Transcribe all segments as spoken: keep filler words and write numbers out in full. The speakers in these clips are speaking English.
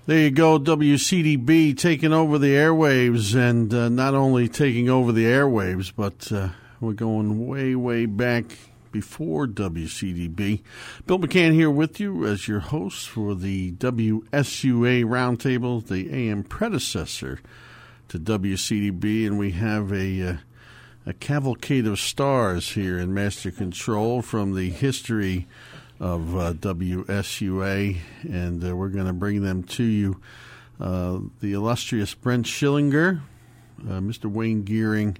There you go, W C D B taking over the airwaves, and uh, not only taking over the airwaves, but uh, we're going way, way back before W C D B. Bill McCann here with you as your host for the W S U A Roundtable, the A M predecessor to W C D B, and we have a, uh, a cavalcade of stars here in Master Control from the history of uh, W S U A, and uh, we're going to bring them to you. Uh, the illustrious Brent Schillinger, uh, Mister Wayne Geering,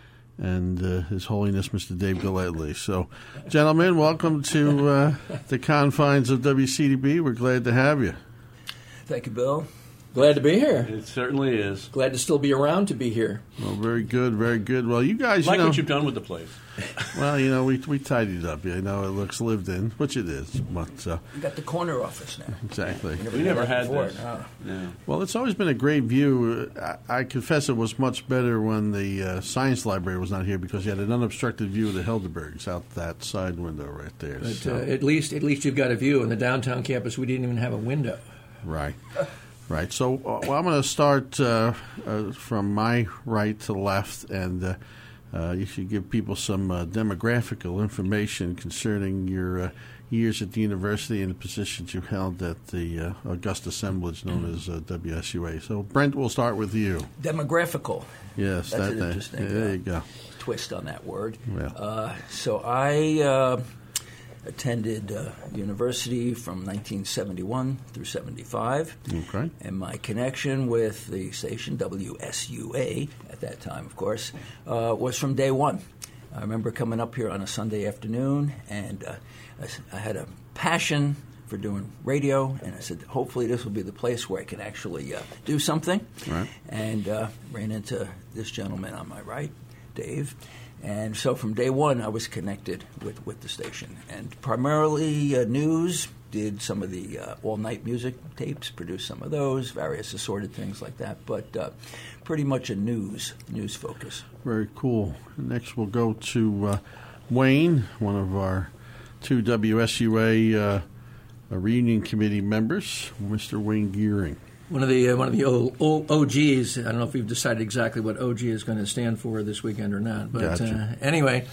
and uh, His Holiness Mister Dave Gillespie. So, gentlemen, welcome to uh, the confines of W C D B. We're glad to have you. Thank you, Bill. Glad to be here. It certainly is. Glad to still be around to be here. Well, very good, very good. Well, you guys, like you know, what you've done with the place. Well, you know, we we tidied up. You know, it looks lived in, which it is. But uh, you got the corner office now. Exactly. We never, we never had before, this. No. No. Well, it's always been a great view. I, I confess it was much better when the uh, science library was not here, because you had an unobstructed view of the Helderbergs out that side window right there. But so. uh, at least at least you've got a view. In the downtown campus, we didn't even have a window. Right. Right. So uh, well, I'm going to start uh, uh, from my right to left, and uh, uh, you should give people some uh, demographical information concerning your uh, years at the university and the positions you held at the uh, august assemblage known as uh, W S U A. So, Brent, we'll start with you. Demographical. Yes, That's that, an that, interesting there uh, you go. twist on that word. Yeah. Uh, so I uh, attended uh, university from nineteen seventy-one through seventy-five. Okay. And my connection with the station, W S U A, at that time, of course, uh, was from day one. I remember coming up here on a Sunday afternoon, and uh, I, I had a passion for doing radio, and I said, hopefully this will be the place where I can actually uh, do something. Right. And uh, ran into this gentleman on my right, Dave. And so from day one, I was connected with, with the station. And primarily uh, news, did some of the uh, all-night music tapes, produced some of those, various assorted things like that. But uh, pretty much a news news focus. Very cool. Next we'll go to uh, Wayne, one of our two W S U A uh, reunion committee members, Mister Wayne Geering. One of the uh, one of the o- o- O Gs. I don't know if we've decided exactly what O G is going to stand for this weekend or not. But Gotcha. uh, anyway,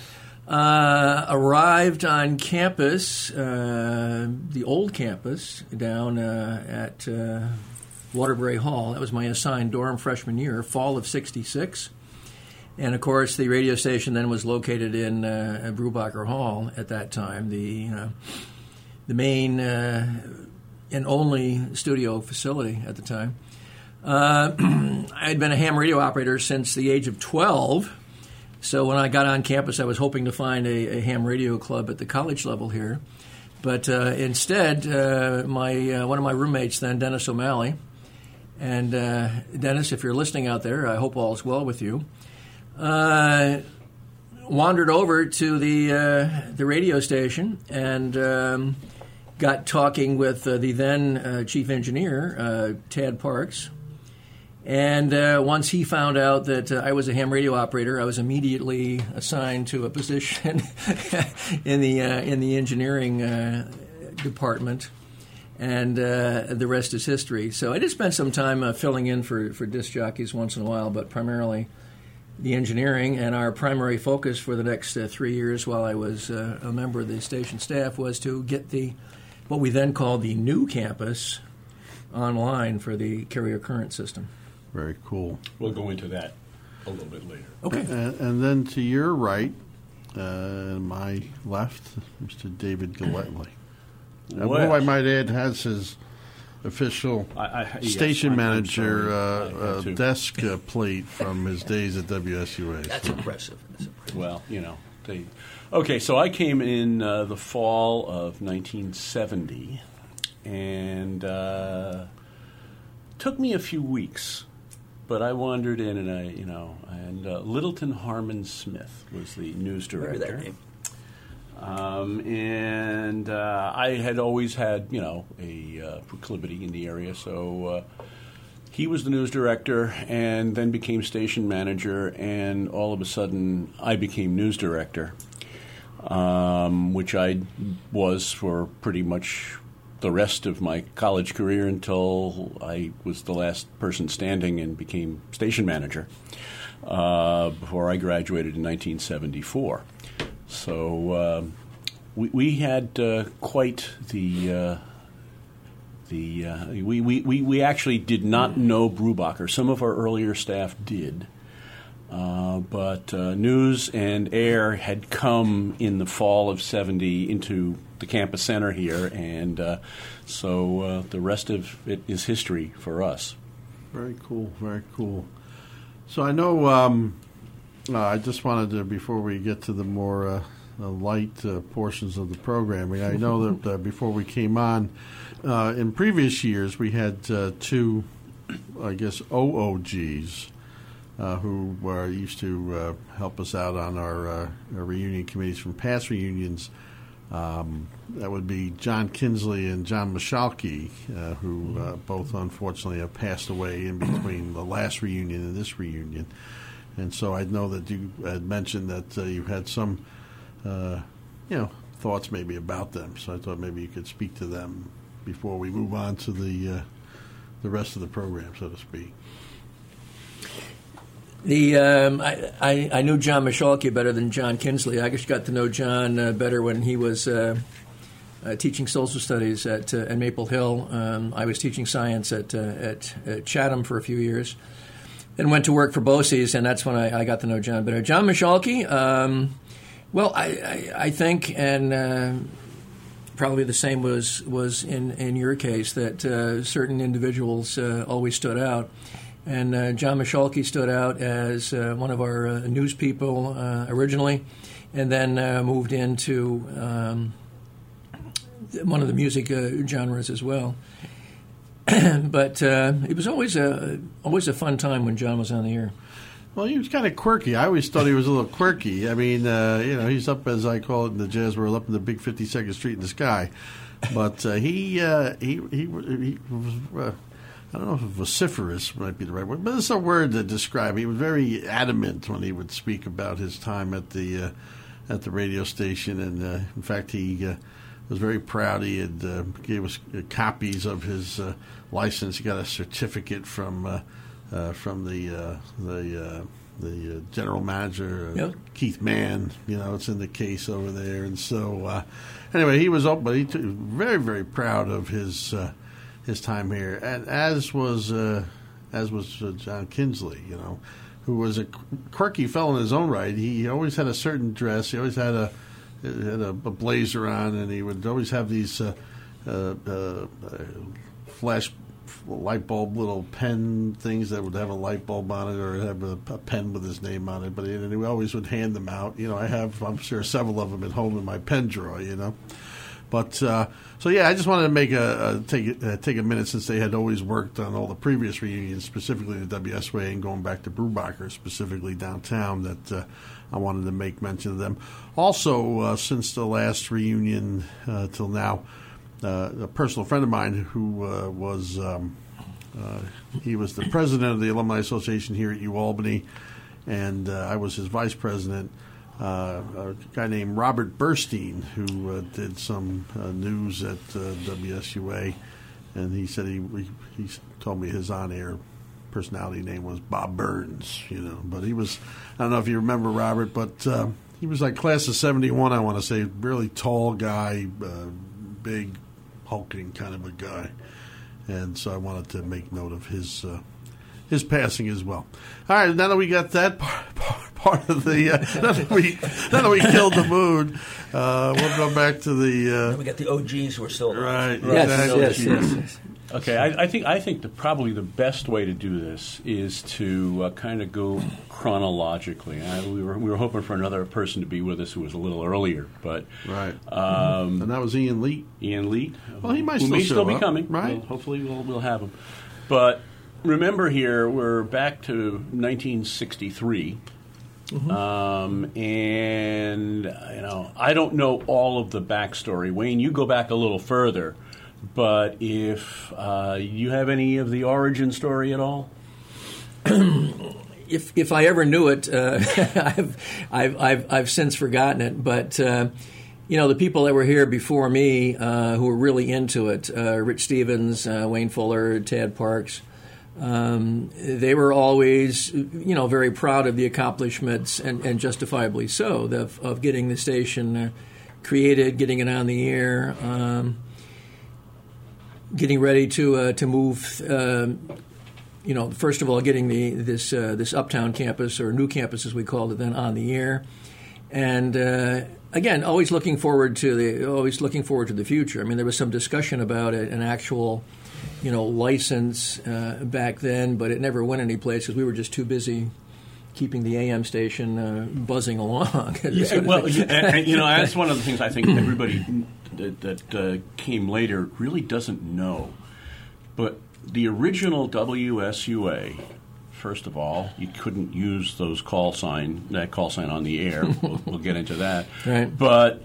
uh, arrived on campus, uh, the old campus down uh, at uh, Waterbury Hall. That was my assigned dorm freshman year, fall of sixty-six. And of course, the radio station then was located in uh, Brubacher Hall at that time. The you know, the main. Uh, and only studio facility at the time. Uh, I had been a ham radio operator since the age of twelve, so when I got on campus, I was hoping to find a, a ham radio club at the college level here. But uh, instead, uh, my uh, one of my roommates then, Dennis O'Malley, and uh, Dennis, if you're listening out there, I hope all is well with you, uh, wandered over to the uh, the radio station and um, got talking with uh, the then uh, chief engineer, uh, Tad Parks. And uh, once he found out that uh, I was a ham radio operator, I was immediately assigned to a position in the uh, in the engineering uh, department. And uh, the rest is history. So I did spend some time uh, filling in for, for disc jockeys once in a while, but primarily the engineering. And our primary focus for the next uh, three years while I was uh, a member of the station staff was to get the what we then called the new campus online for the carrier current system. Very cool. We'll go into that a little bit later. Okay. And, and then to your right, uh, my left, Mister David Gillespie. Uh, Well, who I might add has his official I, I, yes, station I'm- I'm manager sorry. uh, I had uh, to. desk uh, plate from his days at W S U A. That's impressive. That's impressive. Well, you know, they. Okay, so I came in uh, the fall of nineteen seventy, and uh, took me a few weeks, but I wandered in, and I, you know, and uh, Littleton Harmon Smith was the news Remember director. that name. Um, and uh, I had always had, you know, a uh, proclivity in the area, so uh, he was the news director and then became station manager, and all of a sudden I became news director, um, which I was for pretty much the rest of my college career until I was the last person standing and became station manager uh, before I graduated in nineteen seventy-four. So um, we, we had uh, quite the uh, the uh, we, we, we, we actually did not know Brubacher. Some of our earlier staff did. Uh, but uh, news and air had come in the fall of seventy into the campus center here, and uh, so uh, the rest of it is history for us. Very cool, very cool. So I know um, uh, I just wanted to, before we get to the more uh, uh, light uh, portions of the programming, I know that uh, before we came on, uh, in previous years we had uh, two, I guess, O O Gs. Uh, who uh, used to uh, help us out on our, uh, our reunion committees from past reunions. Um, that would be John Kinsley and John Michalke, uh, who uh, both unfortunately have passed away in between the last reunion and this reunion. And so I know that you had mentioned that uh, you had some, uh, you know, thoughts maybe about them. So I thought maybe you could speak to them before we move on to the uh, the rest of the program, so to speak. The um, I, I, I knew John Michalke better than John Kinsley. I just got to know John uh, better when he was uh, uh, teaching social studies at, uh, at Maple Hill. Um, I was teaching science at, uh, at at Chatham for a few years. Then went to work for BOCES, and that's when I, I got to know John better. John Michalke, um, well, I, I, I think, and uh, probably the same was was in, in your case, that uh, certain individuals uh, always stood out. And uh, John Michalke stood out as uh, one of our uh, news people uh, originally, and then uh, moved into um, one of the music uh, genres as well. But uh, it was always a always a fun time when John was on the air. Well, he was kind of quirky. I always thought he was a little quirky. I mean, uh, you know, he's up, as I call it in the jazz world, up in the big fifty-second Street in the sky. But uh, he, uh, he he he was. Uh, I don't know if vociferous might be the right word, but it's a word to describe. He was very adamant when he would speak about his time at the uh, at the radio station, and uh, in fact, he uh, was very proud. He had uh, gave us copies of his uh, license. He got a certificate from uh, uh, from the uh, the uh, the uh, general manager, uh, yep. Keith Mann. You know, it's in the case over there, and so uh, anyway, he was up, but he t- very very proud of his. Uh, his time here, and as was uh, as was uh, John Kinsley, you know, who was a quirky fellow in his own right. He always had a certain dress. He always had a had a, a blazer on, and he would always have these uh, uh, uh, flash light bulb little pen things that would have a light bulb on it, or have a, a pen with his name on it. But he, and he always would hand them out. You know, I have, I'm sure, several of them at home in my pen drawer. You know. But uh, so yeah, I just wanted to make a, a take uh, take a minute, since they had always worked on all the previous reunions, specifically the W S W A, and going back to Brubacher, specifically downtown. That uh, I wanted to make mention of them. Also, uh, since the last reunion uh, till now, uh, a personal friend of mine who uh, was um, uh, he was the president of the Alumni Association here at UAlbany, and uh, I was his vice president. Uh, a guy named Robert Burstein, who uh, did some uh, news at uh, W S U A, and he said he, he he told me his on-air personality name was Bob Burns, you know. But he was, I don't know if you remember Robert, but uh, he was like class of seventy-one, I want to say, really tall guy, uh, big, hulking kind of a guy, and so I wanted to make note of his uh, his passing as well. All right, now that we got that part, part part of the, uh, now, that we, now that we killed the mood, uh, we'll go back to the... Uh, we got the O Gs who are still alive. Right. Yes, exactly. yes, yes, yes. Okay, I, I think I think the, probably the best way to do this is to uh, kind of go chronologically. I, we were we were hoping for another person to be with us who was a little earlier, but right. Um, and that was Ian Leet. Ian Leet. Well, he might who still, may still be up, coming. right? Well, hopefully, we'll we'll have him. But remember, here we're back to nineteen sixty-three. Mm-hmm. Um, and, you know, I don't know all of the backstory. Wayne, you go back a little further, but if uh, you have any of the origin story at all? if if I ever knew it, uh, I've, I've I've I've since forgotten it. But uh, you know, the people that were here before me uh, who were really into it, uh, Rich Stevens, uh, Wayne Fuller, Tad Parks, um, they were always, you know, very proud of the accomplishments, and, and justifiably so, of, of getting the station uh, created, getting it on the air, um, getting ready to uh, to move. Uh, you know, first of all, getting the this uh, this Uptown campus, or new campus as we called it then, on the air, and uh, again, always looking forward to the always looking forward to the future. I mean, there was some discussion about it, an actual, you know, license uh, back then, but it never went anyplace because we were just too busy keeping the A M station uh, buzzing along. Yeah, well, and, and, you know, that's one of the things I think everybody that, that uh, came later really doesn't know. But the original W S U A, first of all, you couldn't use those call sign that call sign on the air. We'll, we'll get into that. Right. But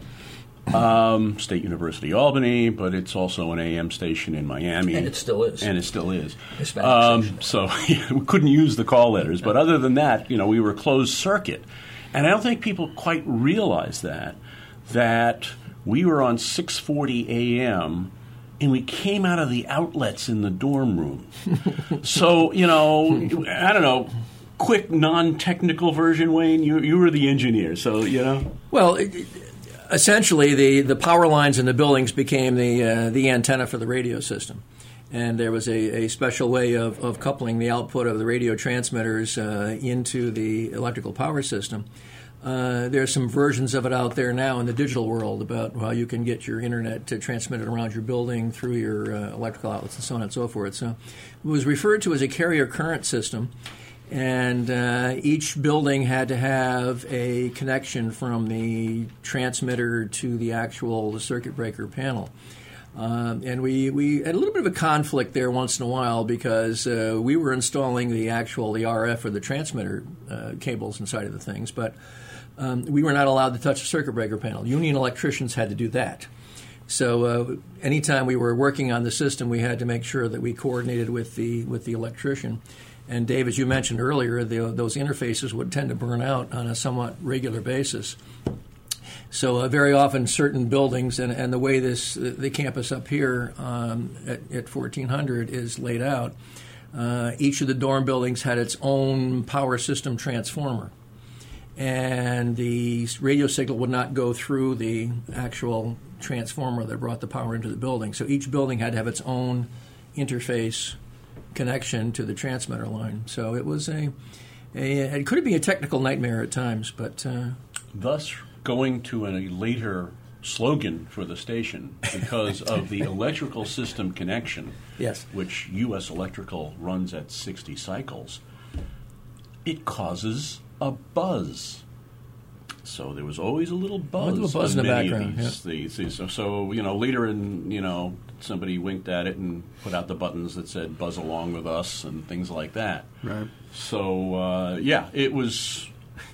um, State University Albany, but it's also an A M station in Miami, and it still is. And it still is. Um, so yeah, we couldn't use the call letters. But other than that, you know, we were closed circuit, and I don't think people quite realize that that we were on six forty A M. And we came out of the outlets in the dorm room. So, you know, I don't know, quick non-technical version, Wayne, you you were the engineer, so, you know. Well, it, it, essentially the, the power lines in the buildings became the uh, the antenna for the radio system. And there was a, a special way of, of coupling the output of the radio transmitters uh, into the electrical power system. Uh, there's some versions of it out there now in the digital world about how you can get your internet to transmit it around your building through your uh, electrical outlets and so on and so forth. So it was referred to as a carrier current system, and uh, each building had to have a connection from the transmitter to the actual the circuit breaker panel. Um, and we, we had a little bit of a conflict there once in a while because uh, we were installing the actual the R F or the transmitter uh, cables inside of the things, but um, we were not allowed to touch the circuit breaker panel. Union electricians had to do that. So uh, anytime we were working on the system, we had to make sure that we coordinated with the with the electrician. And Dave, as you mentioned earlier, the, those interfaces would tend to burn out on a somewhat regular basis. So uh, very often certain buildings, and, and the way this the campus up here um, at, at fourteen hundred is laid out, uh, each of the dorm buildings had its own power system transformer. And the radio signal would not go through the actual transformer that brought the power into the building. So each building had to have its own interface connection to the transmitter line. So it was a, a it could be a technical nightmare at times, but uh, thus going to a later slogan for the station because of the electrical system connection, yes, which U S Electrical runs at sixty cycles, it causes a buzz. So there was always a little buzz, a little buzz in the background. These, yeah. these, these, so, so, you know, later in, you know, somebody winked at it and put out the buttons that said "Buzz along with us" and things like that. Right. So uh, yeah, it was.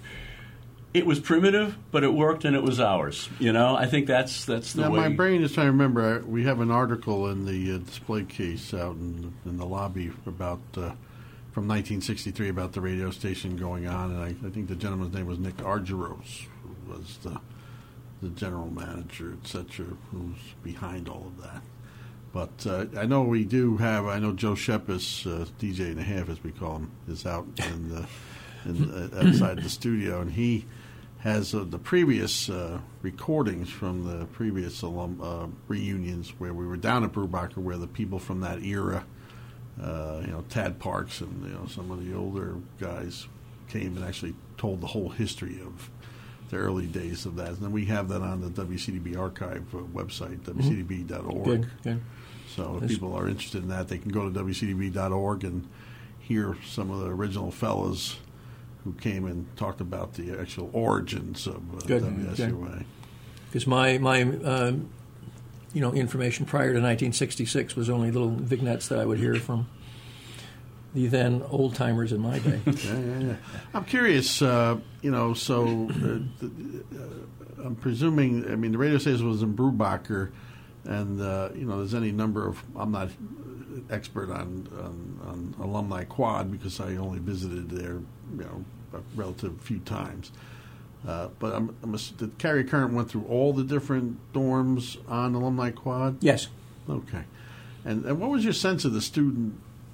It was primitive, but it worked, and it was ours. You know, I think that's that's the now, way. My brain is trying to remember. We have an article in the uh, display case out in, in the lobby about uh, from nineteen sixty-three about the radio station going on, and I, I think the gentleman's name was Nick Argyros, who was the the general manager, et cetera, who's behind all of that. But uh, I know we do have. I know Joe Shepis, uh, D J and a half, as we call him, is out in the in, uh, outside the studio, and he has uh, the previous uh, recordings from the previous alum uh, reunions where we were down at Brubacher, where the people from that era, uh, you know, Tad Parks and you know some of the older guys came and actually told the whole history of the early days of that. And then we have that on the W C D B archive uh, website, mm-hmm. W C D B dot org. Good, good. So if That's people are interested in that, they can go to W C D B dot org and hear some of the original fellows who came and talked about the actual origins of uh, W S U A. Because my, my uh, you know, information prior to nineteen sixty-six was only little vignettes that I would hear from the then old-timers in my day. yeah, yeah, yeah. I'm curious, uh, you know, so uh, the, uh, I'm presuming, I mean, the radio station was in Brubacher, and, uh, you know, there's any number of, I'm not expert on, on, on Alumni Quad because I only visited there, you know, a relative few times. Uh, but I'm, I'm a, the carrier current went through all the different dorms on Alumni Quad? Yes. Okay. And, and what was your sense of the student,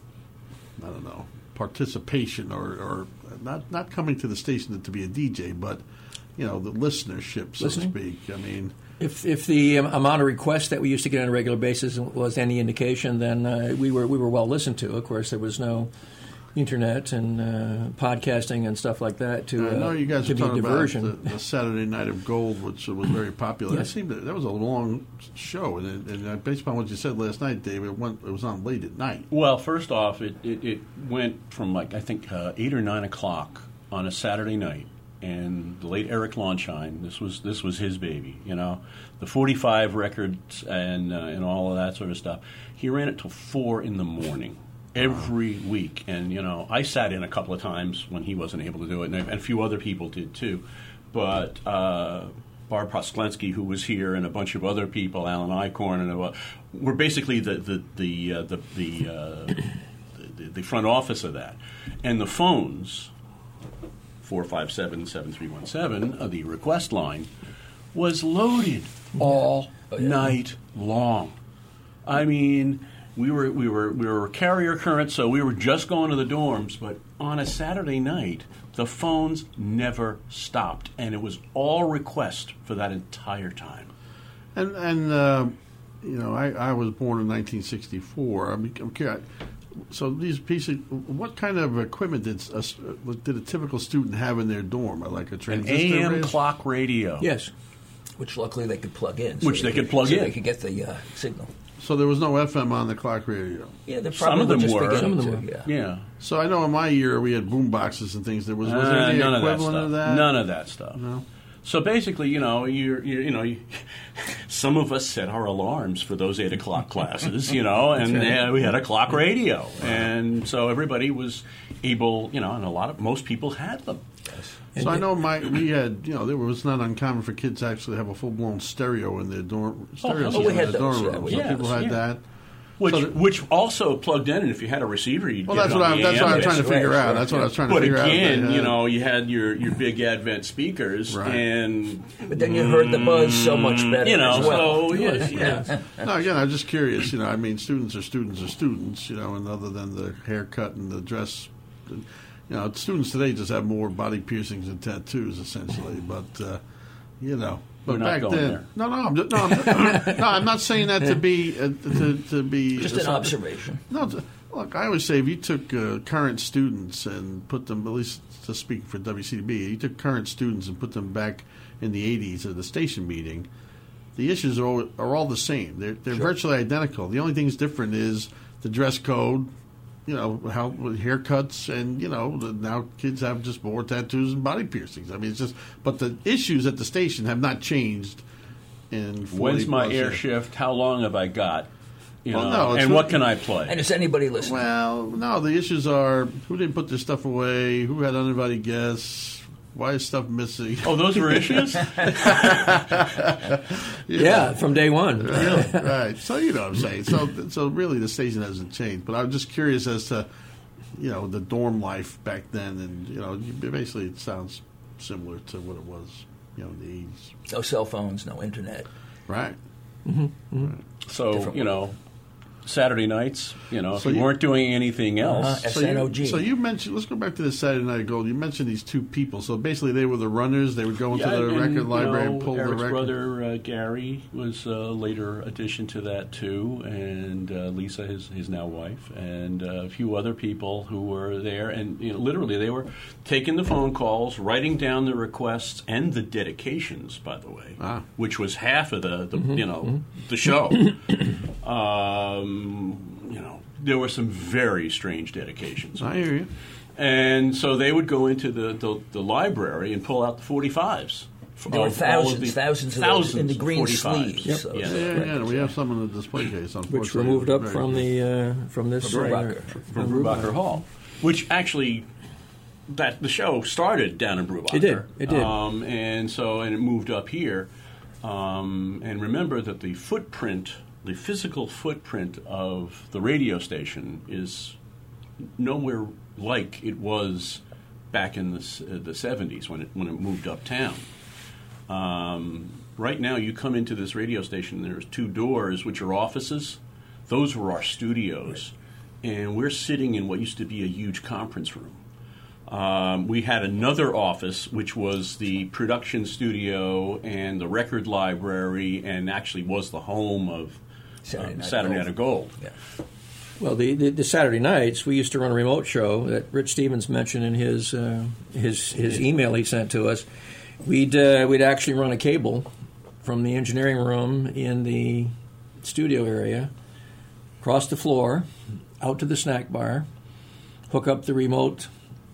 I don't know, participation or, or not, not coming to the station to be a D J, but, you know, the listenership, so Listening? to speak? I mean... If if the um, amount of requests that we used to get on a regular basis was any indication, then uh, we were we were well listened to. Of course, there was no internet and uh, podcasting and stuff like that to, I know uh, you guys to were be talking diversion. about the, the Saturday Night of Gold, which was very popular. Yes. That seemed to, that was a long show, and, it, and uh, based upon what you said last night, Dave, it, went, it was on late at night. Well, first off, it, it, it went from like I think uh, eight or nine o'clock on a Saturday night, and the late Eric Launshine, this was this was his baby, you know, the forty-five records and uh, and all of that sort of stuff. He ran it till four in the morning. Every week, and you know, I sat in a couple of times when he wasn't able to do it, and a, and a few other people did too. But uh, Barb Posklensky, who was here, and a bunch of other people, Alan Eichhorn, and uh, were basically the the the uh, the, the, uh, the the front office of that. And the phones, four five seven seven three one seven, uh, the request line, was loaded all Oh, yeah. night long. I mean. We were we were we were carrier current, so we were just going to the dorms. But on a Saturday night, the phones never stopped, and it was all request for that entire time. And, and uh, you know, I, I was born in nineteen sixty-four. I'm, I'm curious. So these pieces, what kind of equipment did a, did a typical student have in their dorm? Like a An transistor A M radio? clock radio. Yes. Which luckily they could plug in. Which they could plug so in. they could get the uh, signal. So there was no F M on the clock radio. Yeah, they Some probably of them just were. beginning Some of them to, were. yeah. Yeah. So I know in my year we had boom boxes and things. There was was there Uh, any none equivalent of that stuff. of that? None of that stuff. No. So basically, you know, you're, you're you know, you, some of us set our alarms for those eight o'clock classes, you know, and uh, we had a clock radio, and so everybody was able, you know, and a lot of most people had them. So I know my we had you know it was not uncommon for kids to actually have a full blown stereo in their dorm stereo oh, system we in had their dorm those, yeah, room. we So had people those, had yeah. that. Which So the- which also plugged in, and if you had a receiver, you'd Well, get that's it what on I'm the that's what A M I'm trying to Right, figure right, out. That's what I was trying to But figure again, out. you know, you had your, your big Advent speakers, Right. and But then you heard the buzz so much better you know, as well. so yes, yes. No, again, I'm just curious. You know, I mean, students are students are students. You know, and other than the haircut and the dress, you know, students today just have more body piercings and tattoos, essentially. But uh, you know, but We're not back going then, there. no, no, I'm, just- no, I'm, no, I'm not saying that to be uh, to, to be Just an observation. No, t- look, I always say if you took uh, current students and put them, at least to speak for W C D B, you took current students and put them back in the eighties at the station meeting, the issues are all, are all the same. They're, they're virtually identical. The only thing that's different is the dress code, you know, how with haircuts, and, you know, the, now kids have just more tattoos and body piercings. I mean, it's just, but the issues at the station have not changed in forty When's my plus air years. shift? How long have I got? You Well, know, no, it's and not- what can I play? And is anybody listening? Well, no, the issues are who didn't put their stuff away, who had uninvited guests, why is stuff missing? Oh, those were issues? Yeah, from day one. Really? Right. So you know what I'm saying. So so really the station hasn't changed. But I'm just curious as to, you know, the dorm life back then, and you know, basically it sounds similar to what it was, you know, in the eighties. No cell phones, no internet. Right. So, Different you know, Saturday nights, you know, if So you you- weren't doing anything else. Uh-huh. So S N O G. you, so you mentioned. Let's go back to the Saturday Night Gold. You mentioned these two people. So basically, they were the runners. They would go into Yeah, the and, record you library know, and pull Eric's the record. brother uh, Gary was a later addition to that too, and uh, Lisa, his his now wife, and uh, a few other people who were there. And you know, literally, they were taking the phone calls, writing down the requests and the dedications. By the way, Ah. which was half of the, the you know the show. um, you know, there were some very strange dedications. I hear you. And so they would go into the, the, the library and pull out the forty-fives. There were of all of thousands, the- thousands of those in the of green forty-fives. sleeves. So Yeah. Yeah, yeah, yeah. We have some in the display case, unfortunately. Which were moved up Very from good. the uh, from this From uh, Brubacher. From Brubacher Hall, which actually that the show started down in Brubacher. It did. It did. Um, and so and it moved up here. Um, and remember that the footprint, the physical footprint of the radio station is nowhere like it was back in the uh, the seventies when it when it moved uptown. Um, right now, you come into this radio station. There's two doors, which are offices. Those were our studios, right. And we're sitting in what used to be a huge conference room. Um, we had another office, which was the production studio and the record library, and actually was the home of Saturday uh, Night Saturday Gold. Night of Gold. Yeah. Well, the, the, the Saturday nights, we used to run a remote show that Rich Stevens mentioned in his uh, his his email he sent to us. We'd uh, we'd actually run a cable from the engineering room in the studio area, across the floor, out to the snack bar, hook up the remote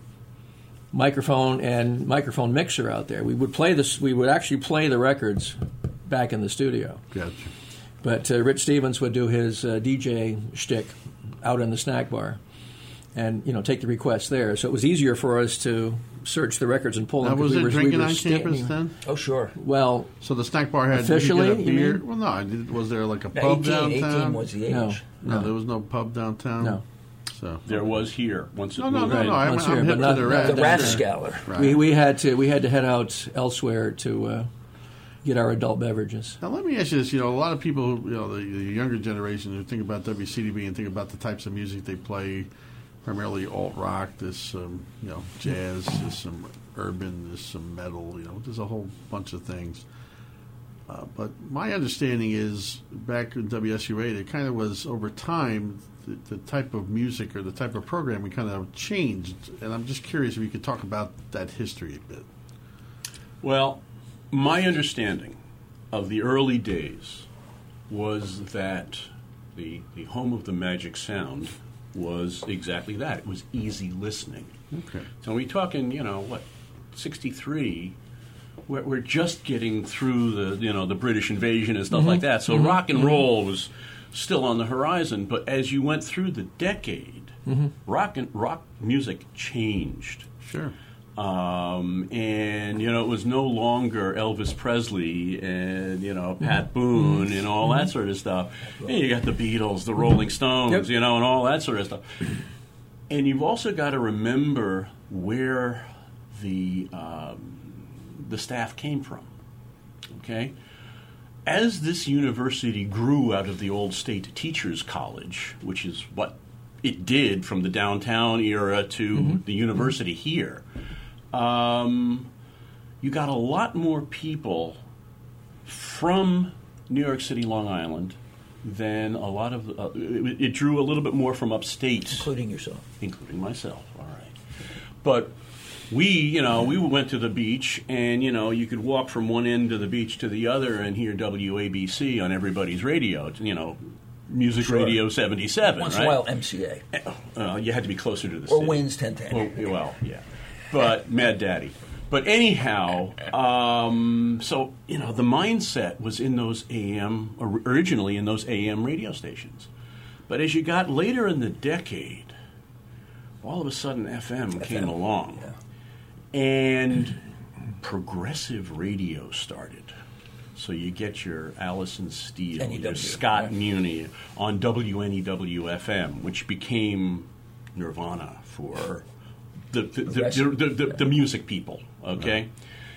microphone and microphone mixer out there. We would play this. We would actually play the records back in the studio. Gotcha. But uh, Rich Stevens would do his uh, D J shtick out in the snack bar, and you know take the requests there. So it was easier for us to search the records and pull them. Now, was we there were, drinking we were on standing, campus then? Oh, sure. Well, So the snack bar had Officially, you could get a you beer. mean? Well, no. I did- Was there like a Now, pub eighteen, downtown? eighteen was the age. no, No, no, there was no pub downtown. no. So There was here once it no, no, moved no, in. no. I'm, Once I'm here, hip but to not- the not rest. The the Rathskeller. Right. We we had to we had to head out elsewhere to uh, get our adult beverages. Now, let me ask you this. You know, a lot of people, you know, the, the younger generation who think about W C D B and think about the types of music they play, primarily alt rock, there's um, you know, jazz, there's some urban, there's some metal, you know, there's a whole bunch of things. Uh, but my understanding is back in W S U eight, it kind of was over time, the, the type of music or the type of programming kind of changed. And I'm just curious if you could talk about that history a bit. Well, my understanding of the early days was that the the home of the magic sound was exactly that. It was easy listening. Okay. So we're talking, you know, what, sixty-three. We're, we're just getting through the you know the British invasion and stuff Mm-hmm. like that. So mm-hmm. rock and mm-hmm. roll was still on the horizon. But as you went through the decade, mm-hmm. rock and rock music changed. Sure. Um, and, you know, it was no longer Elvis Presley and, you know, Pat Boone and all that sort of stuff. And you got the Beatles, the Rolling Stones, Yep. you know, and all that sort of stuff. And you've also got to remember where the, um, the staff came from, okay? As this university grew out of the old State Teachers College, which is what it did from the downtown era to mm-hmm. the university here, Um, you got a lot more people from New York City, Long Island, than a lot of. Uh, it, it drew a little bit more from upstate, Including yourself. including myself. All right, but we, you know, we went to the beach, and you know, you could walk from one end of the beach to the other and hear W A B C on everybody's radio. You know, Music Sure. Radio seventy-seven. Once right? in a while, M C A. Uh, you had to be closer to the Or city. Wins ten ten. Well, well, yeah. But Mad Daddy. But anyhow, um, so, you know, the mindset was in those A M, or originally in those A M radio stations. But as you got later in the decade, all of a sudden F M, came along. Yeah. And progressive radio started. So you get your Allison Steele, N E W, your Scott right. Muni on W N E W F M, which became Nirvana for the the, the, the, the, the music people, okay? Right.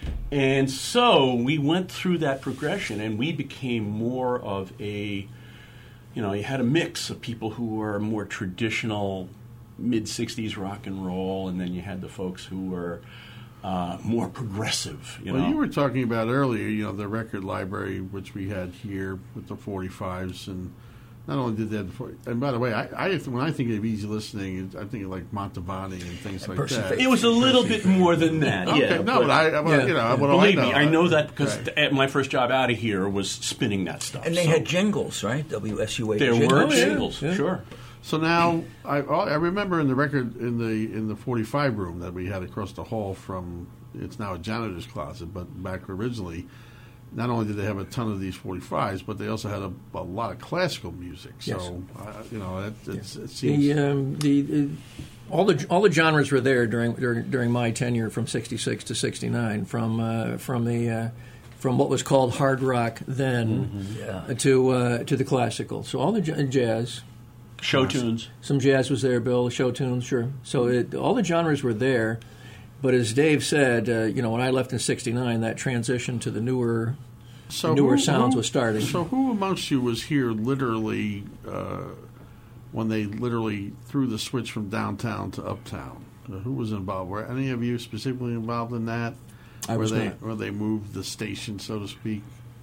And so we went through that progression, and we became more of a, you know, you had a mix of people who were more traditional mid-sixties rock and roll, and then you had the folks who were uh, more progressive, you well, know. you were talking about earlier, you know, the record library, which we had here with the forty-fives, and not only did that, and by the way, I, I when I think of easy listening, I think of like Mantovani and things like Percy that. Faith. It was a little bit more than that, Okay, yeah. no, but, I, well, yeah. you know, what do Believe I know? me, I know that because Right. th- my first job out of here was spinning that stuff. And they so had jingles, right? W S U eight there jingles. were Oh, yeah, jingles, yeah. sure. So now, I, I remember in the record in the in the forty-five room that we had across the hall from. It's now a janitor's closet, but back originally, not only did they have a ton of these forty-fives, but they also had a, a lot of classical music. So Yes. uh, you know, it, it's, it seems. The, um, the, the all the all the genres were there during during, during my tenure from sixty-six to sixty-nine. From uh, from the uh, from what was called hard rock then Yeah. uh, to uh, to the classical. So all the j- jazz, Show tunes. some jazz was there. Bill, show tunes, sure. So it, all the genres were there, But as Dave said, uh, you know, when I left in sixty-nine, that transition to the newer So newer who- sounds who- was starting. So who amongst you was here literally uh, when they literally threw the switch from downtown to uptown? Uh, who was involved? Were any of you specifically involved in that? I where was they, not. Where they moved the station, so to speak?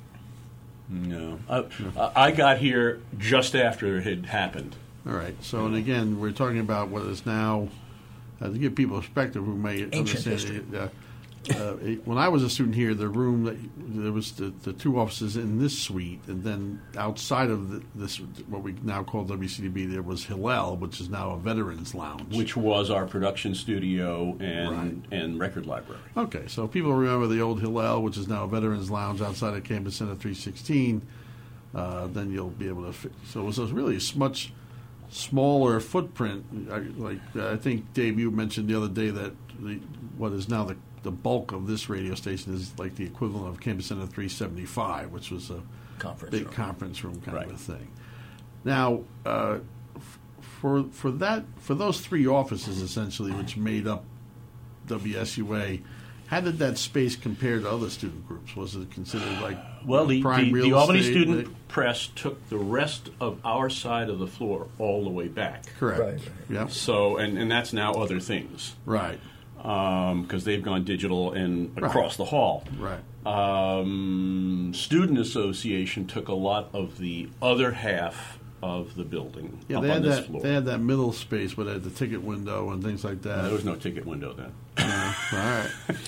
No. I, I got here just after it had happened. All right. So, and again, we're talking about what is now, uh, to give people a perspective who may Ancient understand it. Uh, uh, it- when I was a student here, the room that there was the, the two offices in this suite, and then outside of the, this, what we now call W C D B, there was Hillel, which is now a veterans lounge. Which was our production studio and Right. and record library. Okay, so people remember the old Hillel, which is now a veterans lounge outside of Campus Center three sixteen. Uh, then you'll be able to. Fit. So it was a really s- much smaller footprint. I, like uh, I think Dave, you mentioned the other day that the, what is now the the bulk of this radio station is like the equivalent of Campus Center three seventy-five, which was a Conference big room. conference room kind Right. of a thing. Now, uh, f- for for that for those three offices essentially, which made up W S U A, how did that space compare to other student groups? Was it considered like Well, the, prime the, real the Albany estate? Student Press took the rest of our side of the floor all the way back. Correct. Right, right. Yep. So, and, and that's now other things Right. because they've gone digital and Right. across the hall. Right. Um, Student Association took a lot of the other half of the building Yeah, up they on had this that. floor. They had that middle space where they had the ticket window and things like that. There was no ticket window then. Yeah, all right.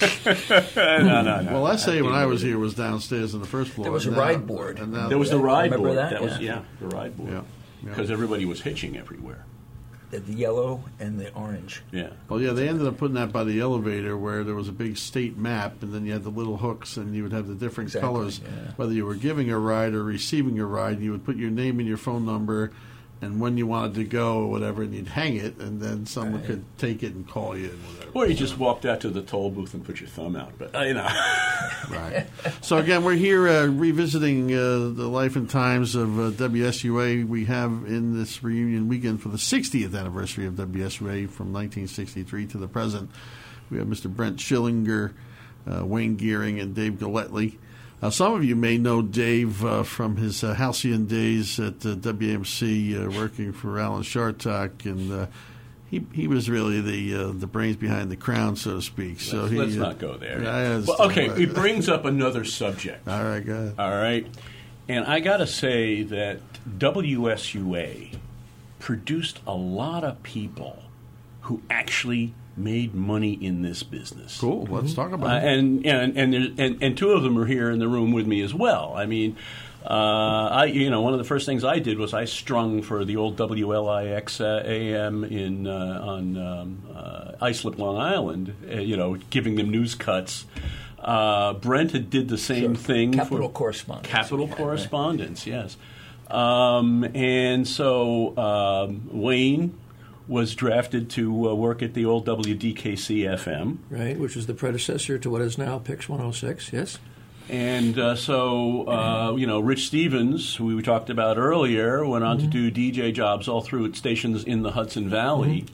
no, no, no. Well, I say when I was here was downstairs on the first floor. There was a and now- ride board. and now- There was the ride Remember board. that? was Yeah. yeah, the ride board. Yeah, yeah. Because everybody was hitching everywhere. The, the yellow and the orange. Yeah. Well, yeah, they ended up putting that by the elevator where there was a big state map, and then you had the little hooks, and you would have the different Exactly, colors, yeah. whether you were giving a ride or receiving a ride. You would put your name and your phone number, and when you wanted to go or whatever, and you'd hang it, and then someone Right. could take it and call you and whatever. Or you just walked out to the toll booth and put your thumb out. But, uh, you know. Right. So again, we're here uh, revisiting uh, the life and times of uh, W S U A. We have in this reunion weekend for the sixtieth anniversary of W S U A from nineteen sixty-three to the present. We have Mister Brent Schillinger, uh, Wayne Gearing, and Dave Galletly. Uh, some of you may know Dave uh, from his uh, halcyon days at uh, W M C, uh, working for Alan Shartok, and uh, he he was really the uh, the brains behind the crown, so to speak. So let's he, let's uh, not go there. I understand. Well, okay, it brings up another subject. All right, go ahead. All right. And I got to say that W S U A produced a lot of people who actually made money in this business. Cool. Let's talk Uh, about it. and, and, and, there's- and and two of them are here in the room with me as well. I mean, uh, I you know one of the first things I did was I strung for the old W L I X uh, A M in uh, on um, uh, Islip, Long Island. Uh, you know, giving them news cuts. Uh, Brent had did the same Sure. thing. Capital for correspondence. Capital Yeah, right. correspondence, yes. Um, and so um, Wayne was drafted to uh, work at the old W D K C F M. Right, which is the predecessor to what is now P I X one oh six, yes? And uh, so, uh, you know, Rich Stevens, who we talked about earlier, went on to do D J jobs all through at stations in the Hudson Valley.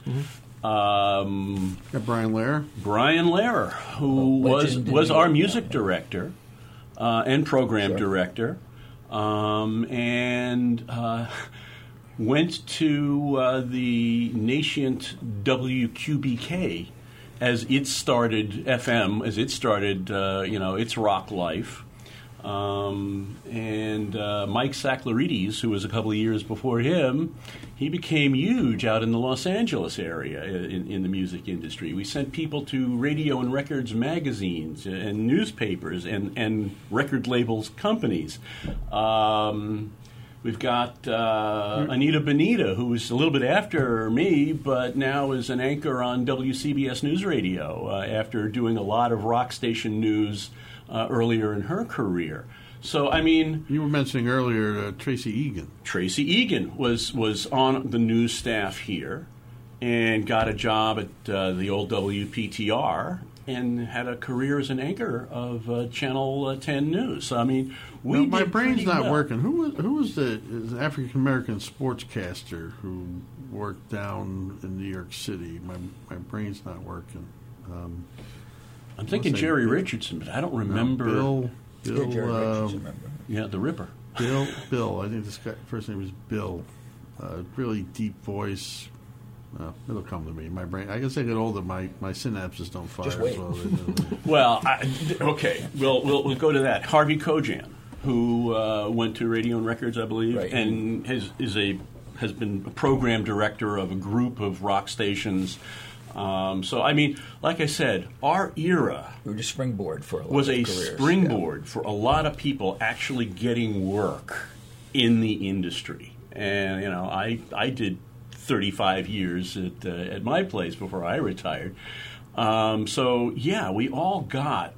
Um, Got Brian Lair. Brian Lehrer, who Well, was legend in was New our York, music yeah. director uh, and program Sure. director, um, and uh, went to uh, the nascent W Q B K as it started F M, as it started, uh, you know, its rock life. Um, and uh, Mike Saklarides, who was a couple of years before him, he became huge out in the Los Angeles area in, in the music industry. We sent people to radio and records magazines and newspapers and, and record labels companies. Um, We've got uh, Anita Bonita, who's a little bit after me, but now is an anchor on W C B S News Radio uh, after doing a lot of rock station news uh, earlier in her career. So, I mean, You were mentioning earlier uh, Tracy Egan. Tracy Egan was, was on the news staff here and got a job at uh, the old W P T R and had a career as an anchor of uh, Channel uh, ten News. So, I mean, we Well, my did brain's pretty not well. working. Who was who was the African American sportscaster who worked down in New York City? My my brain's not working. Um, I'm thinking Jerry Richardson, but I don't remember. No, Bill, Bill, Yeah, Jerry uh, Richardson, remember? Yeah, the Ripper. Bill, Bill. I think this guy first name was Bill. Uh, really deep voice. Uh, it'll come to me. My brain. I guess I get older. My, my synapses don't fire. Just wait. As well as they do. Well, I, okay, we'll, we'll we'll go to that. Harvey Kojan, who uh, went to Radio and Records, I believe, Right. and has is a has been a program director of a group of rock stations. Um, so, I mean, like I said, our era We were just springboard for a lot was of a careers. springboard for a lot of people actually getting work in the industry. And, you know, I I did thirty-five years at, uh, at my place before I retired. Um, so, yeah, we all got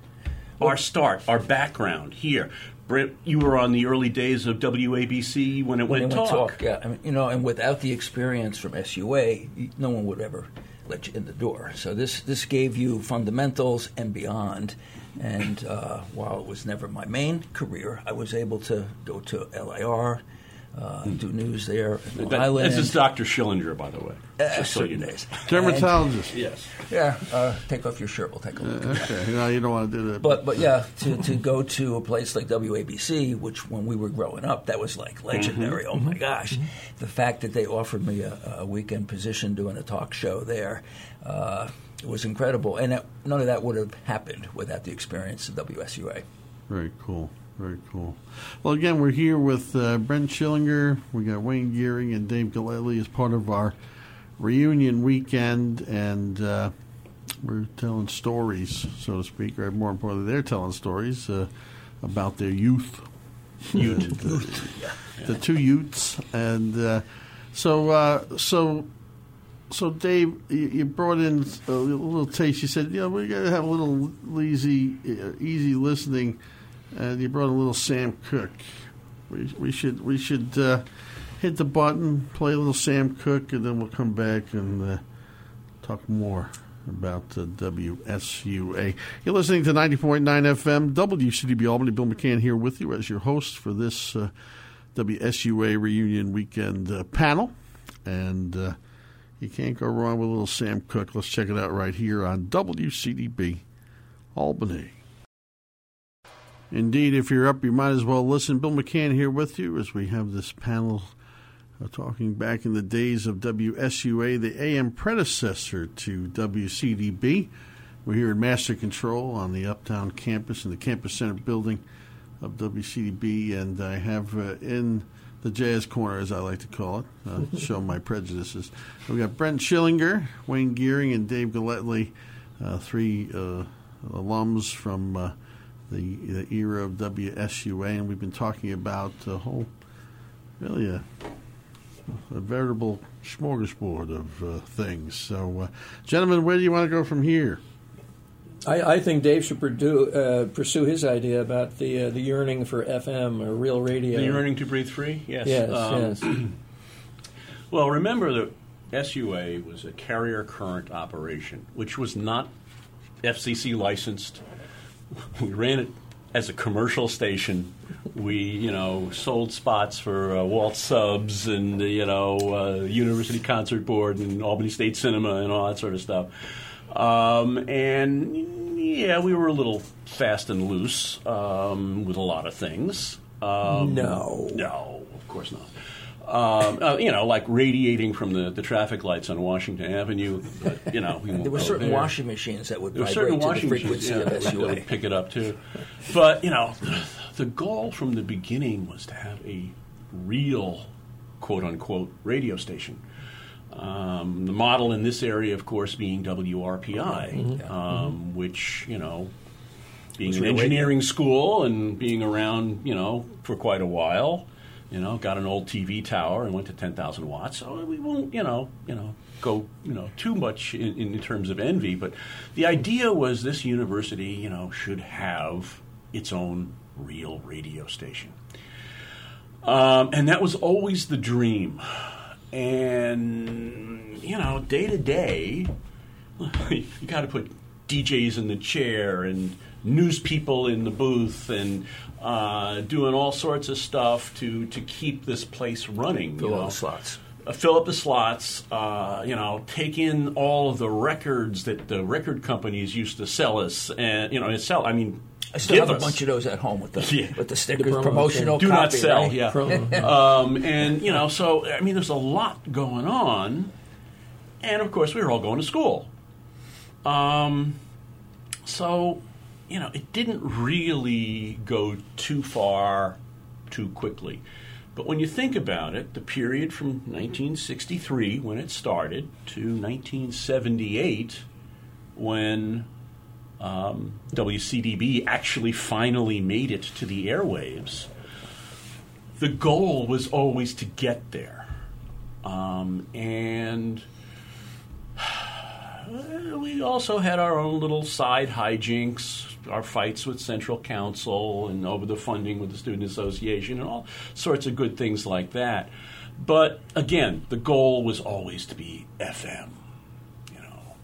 our start, our background here. Brent, you were on the early days of W A B C when it When went they went talk. talk, yeah. I mean, you know, and without the experience from S U A, no one would ever let you in the door. So this this gave you fundamentals and beyond. And uh, while it was never my main career, I was able to go to L I R, uh, do news there in Long That- Island. This is Doctor Schillinger, by the way, Uh, just so you certain know. days. Dermatologist. Yes. Yeah, uh, take off your shirt. We'll take a look. Okay. No, you don't want to do that. But but yeah, to, to go to a place like W A B C, which when we were growing up, that was like legendary. Oh my gosh, the fact that they offered me a, a weekend position doing a talk show there, uh, it was incredible, and it, none of that would have happened without the experience of W S U A. Very cool. Very cool. Well, again, we're here with uh, Brent Schillinger. We got Wayne Geering and Dave Gillespie as part of our reunion weekend, and uh, we're telling stories, so to speak. Or more importantly, they're telling stories uh, about their youth. Youth. uh, the two youths, and uh, so uh, so. So, Dave, you you brought in a little taste. You said, you know, we got to have a little easy, uh, easy listening, and you brought a little Sam Cooke. We we should we should uh, hit the button, play a little Sam Cooke, and then we'll come back and uh, talk more about uh, W S U A. You're listening to ninety point nine F M, W C D B Albany. Bill McCann here with you as your host for this uh, W S U A reunion weekend uh, panel, and. Uh, You can't go wrong with a little Sam Cooke. Let's check it out right here on W C D B Albany. Indeed, if you're up, you might as well listen. Bill McCann here with you as we have this panel uh, talking back in the days of W S U A, the A M predecessor to W C D B. We're here in Master Control on the Uptown campus in the Campus Center building of W C D B, and I have uh, in the Jazz Corner, as I like to call it, uh, show my prejudices. We got Brent Schillinger, Wayne Geering, and Dave Gillespie, uh, three uh, alums from uh, the, the era of W S U A, and we've been talking about a whole, really a, a veritable smorgasbord of uh, things. So, uh, gentlemen, where do you want to go from here? I, I think Dave should pursue, uh, pursue his idea about the uh, the yearning for F M or real radio. The yearning to breathe free? Yes. Yes, Um, yes. Well, remember that S U A was a carrier current operation, which was not F C C licensed. We ran it as a commercial station. We, you know, sold spots for uh, Walt Subs and, uh, you know, uh, University Concert Board and Albany State Cinema and all that sort of stuff. Um, and, yeah, we were a little fast and loose um, with a lot of things. Um, No. No, of course not. Um, uh, you know, like radiating from the, the traffic lights on Washington Avenue. But, you know, we won't There were go certain there. washing machines that would There were vibrate certain to the washing machines frequency yeah, of that S would- U that A. would pick it up too. But, you know, the goal from the beginning was to have a real, quote-unquote, radio station. Um, the model in this area, of course, being W R P I, Mm-hmm. um, which, you know, being Was an real engineering school and being around, you know, for quite a while, you know, got an old T V tower and went to ten thousand watts. So we won't, you know, you know, go, you know, too much in, in terms of envy. But the idea was this university, you know, should have its own real radio station. Um, and that was always the dream. And, you know, day to day, you got to put D Js in the chair and news people in the booth and uh, doing all sorts of stuff to, to keep this place running. Fill you all know. the slots. uh, fill up the slots, uh, you know, take in all of the records that the record companies used to sell us, and you know, sell. I mean, I still give have a us. bunch of those at home with the Yeah. with the stickers, The promo promotional Do copy, not sell, right? yeah. Promo. um, and you know, so I mean, there's a lot going on, and of course, we were all going to school. Um, so, you know, it didn't really go too far, too quickly. But when you think about it, the period from nineteen sixty-three, when it started, to nineteen seventy-eight, when um, W C D B actually finally made it to the airwaves, the goal was always to get there. Um, and we also had our own little side hijinks, our fights with Central Council and over the funding with the Student Association and all sorts of good things like that. But again, the goal was always to be F M, you know.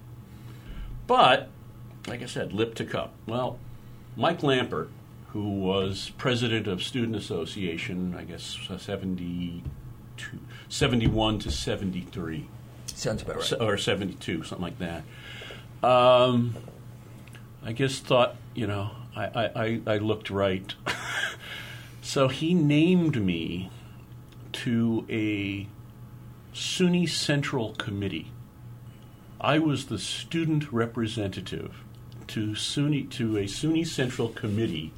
But, like I said, lip to cup. Well, Mike Lampert, who was president of Student Association, I guess seventy-two, seventy-one to seventy-three. Sounds about right. Or seventy-two, something like that. Um, I guess thought, you know, I, I, I, I looked right. So he named me to a SUNY Central Committee. I was the student representative to SUNY to a SUNY Central Committee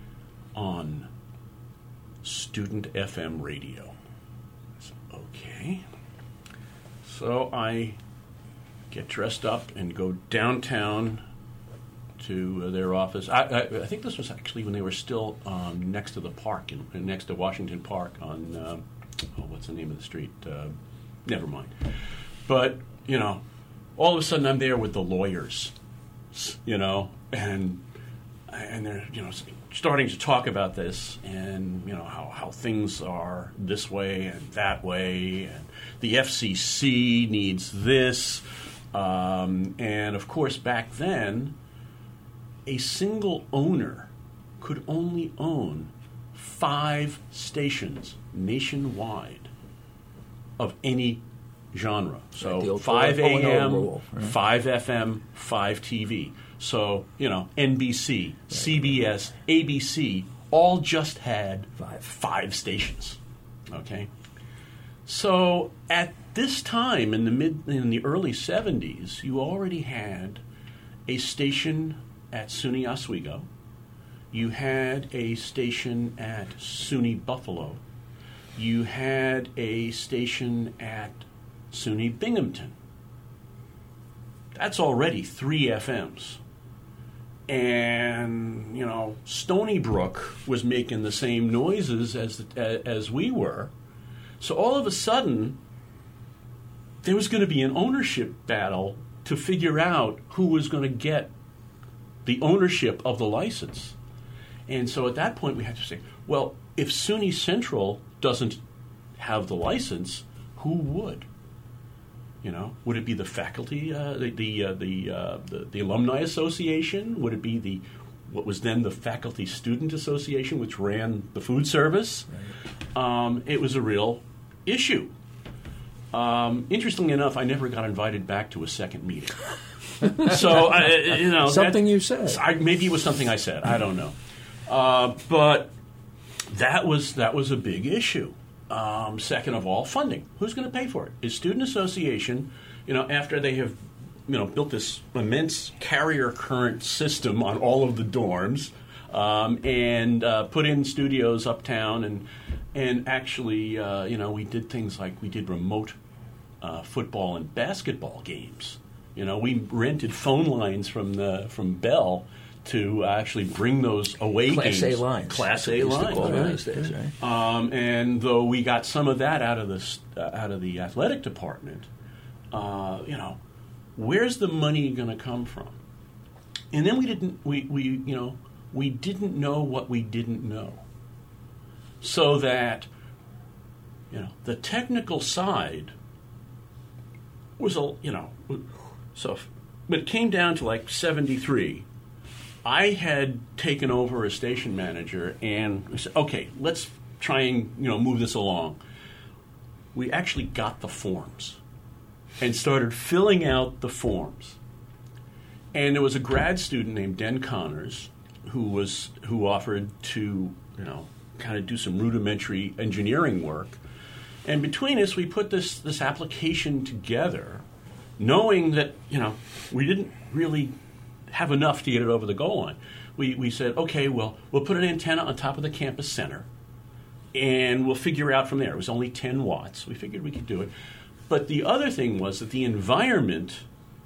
on student F M radio. I said, okay. So I get dressed up and go downtown to uh, their office. I, I, I think this was actually when they were still um, next to the park, in, next to Washington Park on, um, oh, what's the name of the street? Uh, never mind. But, you know, all of a sudden I'm there with the lawyers, you know, and and they're, you know, starting to talk about this and, you know, how, how things are this way and that way, and the F C C needs this. Um, and, of course, back then, a single owner could only own five stations nationwide of any genre. So Right, five O and O A M, rule, right? five F M, five T V. So, you know, N B C, right. C B S, A B C, all just had Five. five stations. Okay? So at this time in the mid in the early seventies, you already had a station at SUNY Oswego. You had a station at SUNY Buffalo. You had a station at SUNY Binghamton. That's already three F Ms. And, you know, Stony Brook was making the same noises as the, as we were. So all of a sudden, there was going to be an ownership battle to figure out who was going to get the ownership of the license. And so at that point, we had to say, well, if SUNY Central doesn't have the license, who would? You know, would it be the faculty, uh, the the, uh, the, uh, the the alumni association? Would it be the what was then the faculty student association, which ran the food service? Right. Um, it was a real issue. Um, interestingly enough, I never got invited back to a second meeting. So I, you know, something that, you said. I, maybe it was something I said. I don't know, uh, but that was that was a big issue. Um, second of all, funding. Who's going to pay for it? Is Student Association, you know, after they have, you know, built this immense carrier current system on all of the dorms, um, and uh, put in studios uptown, and and actually, uh, you know, we did things like we did remote uh, football and basketball games. You know, we rented phone lines from the from Bell to actually bring those away Class games. A lines. Class That's what A we used to lines. call them Right. those days, right? Um, and though we got some of that out of the uh, out of the athletic department, uh, you know, where's the money going to come from? And then we didn't we, we you know we didn't know what we didn't know, so that you know the technical side was a you know so when it came down to like seventy-three. I had taken over as station manager, and I said, okay, let's try and, you know, move this along. we actually got the forms and started filling out the forms. And there was a grad student named Den Connors who was who offered to, you know, kind of do some rudimentary engineering work. And between us, we put this this application together, knowing that, you know, we didn't really have enough to get it over the goal line. We we said, okay, well, we'll put an antenna on top of the campus center, and we'll figure out from there. It was only ten watts. We figured we could do it. But the other thing was that the environment,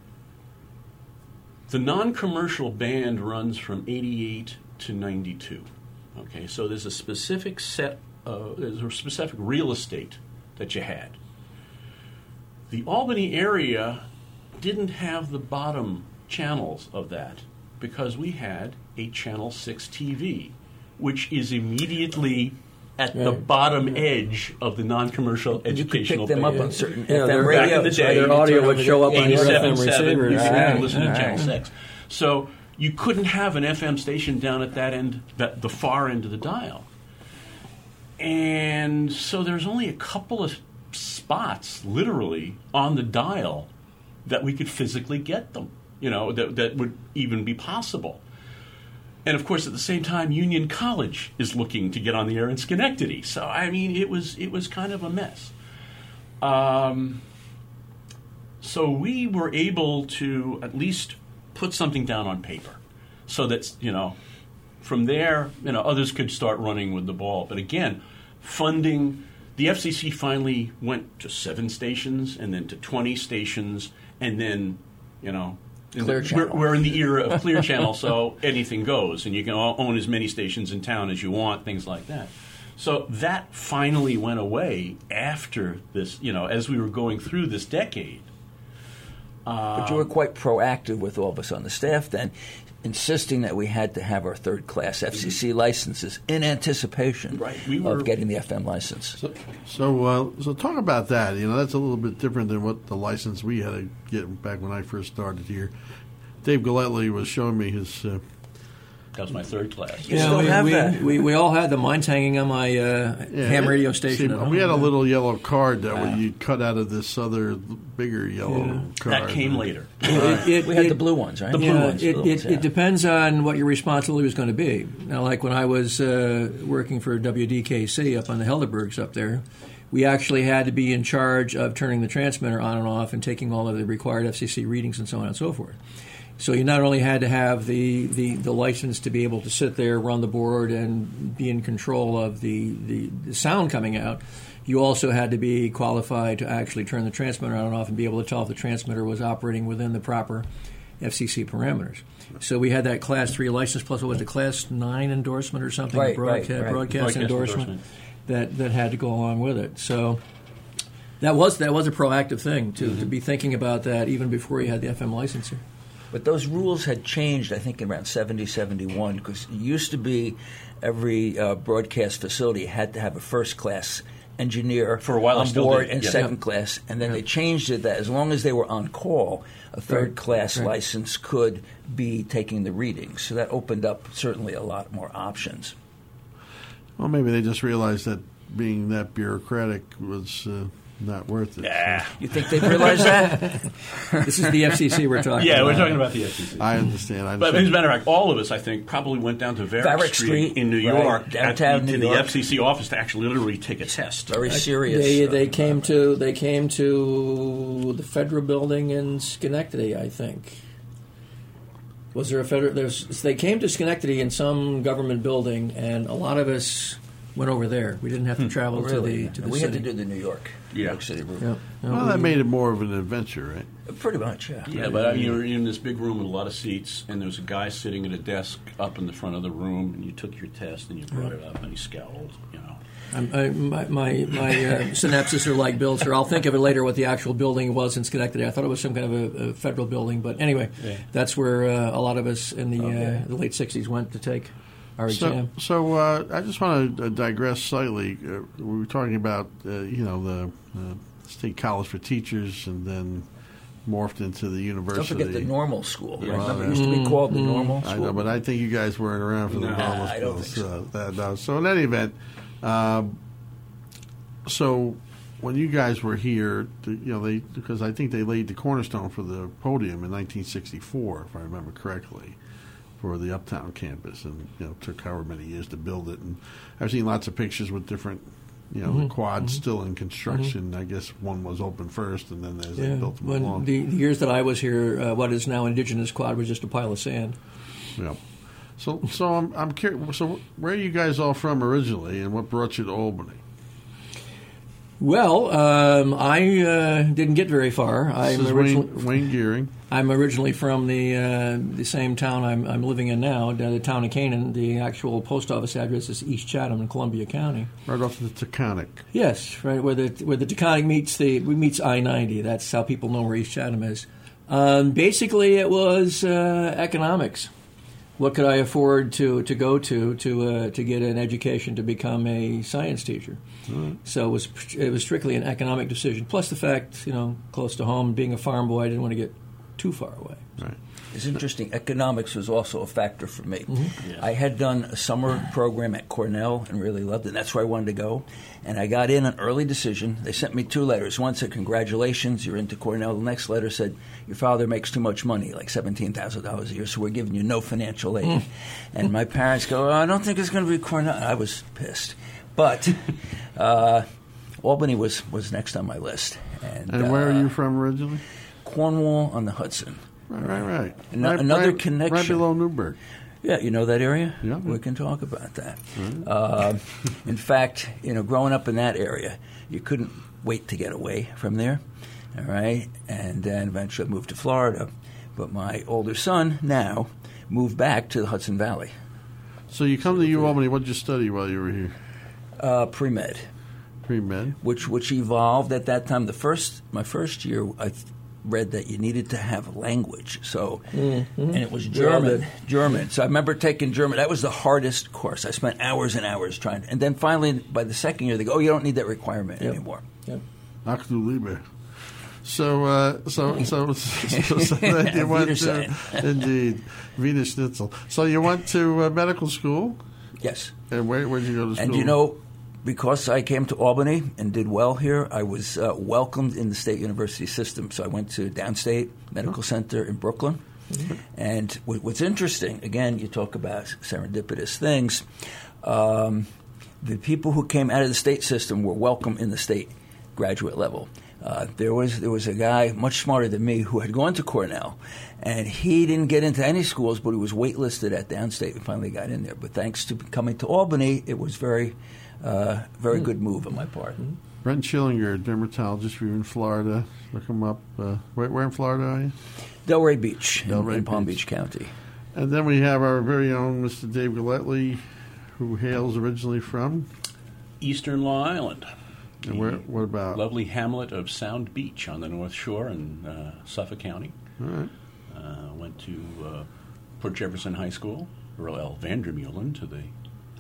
the non-commercial band runs from eighty-eight to ninety-two. Okay, so there's a specific set, uh, there's a specific real estate that you had. The Albany area didn't have the bottom channels of that because we had a Channel six T V, which is immediately at the bottom edge of the non-commercial educational You could pick them band. up on certain Yeah, F M they're- Back in the radios. day, their you audio turn would on show up on your F M eighty-seven point seven, receiver. you could Right, listen to right. Channel six. So you couldn't have an F M station down at that end, that the far end of the dial. And so there's only a couple of spots, literally, on the dial that we could physically get them, you know, that, that would even be possible. And, of course, at the same time, Union College is looking to get on the air in Schenectady. So, I mean, it was it was kind of a mess. Um, so we were able to at least put something down on paper so that, you know, from there, you know, others could start running with the ball. But, again, funding, the F C C finally went to seven stations and then to twenty stations and then, you know, in Clear the, Channel. We're, we're in the era of Clear Channel, so anything goes, and you can own as many stations in town as you want, things like that. So that finally went away after this, you know, as we were going through this decade. But you were quite proactive with all of us on the staff then, insisting that we had to have our third-class F C C licenses in anticipation Right, we were- of getting the F M license. So, so, uh, so talk about that. You know, that's a little bit different than what the license we had to get back when I first started here. Dave Galletly was showing me his. Uh, That was my third class. You still we, have we, that. We, we all had the mines hanging on my uh, yeah, ham it- radio station. see, at home. we had a little yellow card that would you cut out of this other bigger yellow Yeah. card. That came later. It- it- We had it- the blue ones, right? The blue Yeah, ones, it, the it, ones, yeah. it depends on what your responsibility was going to be. Now, like when I was uh, working for W D K C up on the Helderbergs up there, we actually had to be in charge of turning the transmitter on and off and taking all of the required F C C readings and so on and so forth. So you not only had to have the, the, the license to be able to sit there, run the board, and be in control of the, the, the sound coming out, you also had to be qualified to actually turn the transmitter on and off and be able to tell if the transmitter was operating within the proper F C C parameters. So we had that Class three license plus what was it, Class nine endorsement or something, Right, broadcast, right, right. broadcast, Broadcast endorsement, endorsement. that that had to go along with it. So that was that was a proactive thing to, Mm-hmm. to be thinking about that even before you had the F M license here. But those rules had changed, I think, in around seventy, seventy-one, because it used to be every uh, broadcast facility had to have a first-class engineer For a while they on still board did, and yeah. second class, and then they changed it that as long as they were on call, a third-class right. license could be taking the readings. So that opened up certainly a lot more options. Well, maybe they just realized that being that bureaucratic was uh, not worth it. Yeah. You think they've realized that? This is the F C C we're talking Yeah, about. we're talking about the F C C. I understand. I But understand. as a matter of fact, all of us, I think, probably went down to Varick, Varick Street, Street, in New right, York downtown at the, New to the York. F C C office to actually literally take a test. Very serious. They uh, they came to they came to the federal building in Schenectady, I think. Was there a federal? There's they came to Schenectady in some government building, and a lot of us went over there. We didn't have to travel really. to the to the we city. had to do the New York, New Yeah. York City route. Yeah. No, well, we- that made it more of an adventure, right? Pretty much, yeah. Yeah, but I mean, you were in this big room with a lot of seats, and there was a guy sitting at a desk up in the front of the room, and you took your test, and you brought it up, and he scowled, you know. I'm, I, my my, my uh, synapses are like Bill's, or I'll think of it later what the actual building was in Schenectady. I thought it was some kind of a, a federal building, but anyway, Yeah. that's where uh, a lot of us in the Okay. uh, the late sixties went to take our So, exam. so uh, I just want to uh, digress slightly. Uh, we were talking about, uh, you know, the uh, State College for Teachers, and then morphed into the university. Don't forget the normal school. Yeah. Right? Remember, it Well, used to be called the normal I school. know, but I think you guys weren't around for the Nah, normal I don't schools. think so. Uh, that, no. So in any event, um, so when you guys were here, you know, they because I think they laid the cornerstone for the podium in nineteen sixty-four, if I remember correctly, for the Uptown campus, and you know, took however many years to build it. And I've seen lots of pictures with different, you know, mm-hmm. the quads mm-hmm. still in construction. Mm-hmm. I guess one was open first, and then as yeah. they built them when along. The, the years that I was here, uh, what is now Indigenous Quad was just a pile of sand. Yeah. So, so I'm I'm curious. So, where are you guys all from originally, and what brought you to Albany? Well, um, I uh, didn't get very far. I'm this is originally, Wayne, Wayne Gearing. I'm originally from the uh, the same town I'm, I'm living in now, the town of Canaan. The actual post office address is East Chatham in Columbia County. Right off the Taconic. Yes, right where the where the Taconic meets the meets I ninety. That's how people know where East Chatham is. Um, basically, it was uh, economics. What could I afford to, to go to to uh, to get an education to become a science teacher? Mm-hmm. So it was it was strictly an economic decision. Plus the fact, you know, close to home, being a farm boy, I didn't want to get too far away. Right. It's interesting. Economics was also a factor for me. Mm-hmm. Yeah. I had done a summer program at Cornell and really loved it. That's where I wanted to go. And I got in an early decision. They sent me two letters. One said, congratulations, you're into Cornell. The next letter said, your father makes too much money, like seventeen thousand dollars a year, so we're giving you no financial aid. Mm. And my parents go, oh, I don't think it's going to be Cornell. I was pissed. But uh, Albany was, was next on my list. And, and where uh, are you from originally? Cornwall on the Hudson. Right, right, right. An- right another right, connection. Right below Newburgh. Yeah, you know that area? Yeah. We can talk about that. Right. Uh, in fact, you know, growing up in that area, you couldn't wait to get away from there, all right? And then eventually I moved to Florida. But my older son now moved back to the Hudson Valley. So you come to U Albany. What did you study while you were here? Uh, pre-med. Pre-med. Which which evolved at that time. The first my first year, I read that you needed to have language. So, mm-hmm. and it was German. German. So I remember taking German. That was the hardest course. I spent hours and hours trying. And then finally, by the second year, they go, "Oh, you don't need that requirement yep. anymore." Yep. Ach du Liebe. So, uh, so, so, so, so then you went to, indeed, Wiener Schnitzel. So you went to uh, medical school? Yes. And where where did you go to school? And you know, because I came to Albany and did well here, I was uh, welcomed in the state university system. So I went to Downstate Medical oh. Center in Brooklyn. Mm-hmm. And w- what's interesting, again, you talk about serendipitous things. Um, the people who came out of the state system were welcome in the state graduate level. Uh, there was there was a guy much smarter than me who had gone to Cornell, and he didn't get into any schools, but he was waitlisted at Downstate and finally got in there. But thanks to coming to Albany, it was very, uh, very mm. good move on my part. Mm. Brent Schillinger, dermatologist, we're in Florida. Look him up. Uh, where, where in Florida are you? Delray Beach, Delray in, in Palm Beach. Beach County. And then we have our very own Mister Dave Galletly, who hails originally from Eastern Long Island. And where, what about? Lovely hamlet of Sound Beach on the North Shore in uh, Suffolk County. All right. Uh, went to uh, Port Jefferson High School, Earl L. Vandermeulen, to the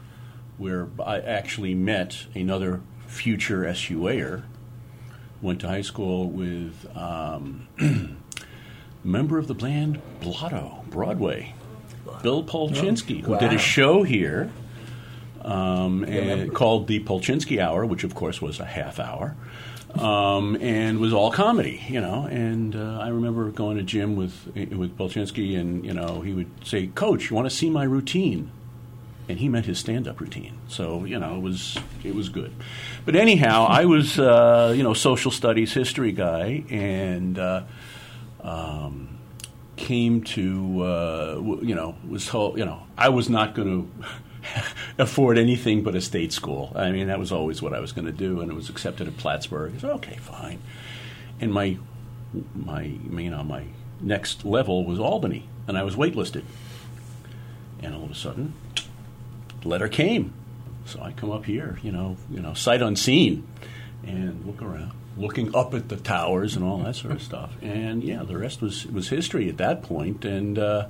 where I actually met another future S U A-er. Went to high school with um, a member of the band Blotto, Broadway, Bill Polchinski, who wow. did a show here. Um, and called the Polchinski Hour, which of course was a half hour, um, and was all comedy, you know. And uh, I remember going to gym with with Polchinski, and you know he would say, "Coach, you want to see my routine?" And he meant his stand-up routine. So you know it was it was good. But anyhow, I was uh, you know social studies history guy, and uh, um, came to uh, w- you know was told you know I was not going to afford anything but a state school. I mean, that was always what I was going to do, and it was accepted at Plattsburgh. I said, okay, fine. And my, my, you know, my next level was Albany, and I was waitlisted. And all of a sudden, the letter came. So I come up here, you know, you know, sight unseen, and look around, looking up at the towers and all that sort of stuff. And yeah, the rest was was history at that point. And uh,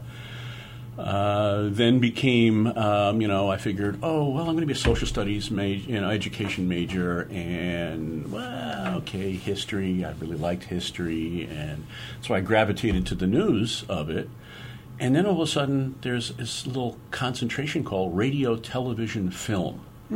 Uh, then became, um, you know, I figured, oh, well, I'm going to be a social studies major, you know, education major, and, well, okay, history. I really liked history, and so I gravitated to the news of it. And then all of a sudden, there's this little concentration called radio, television, film. Hmm.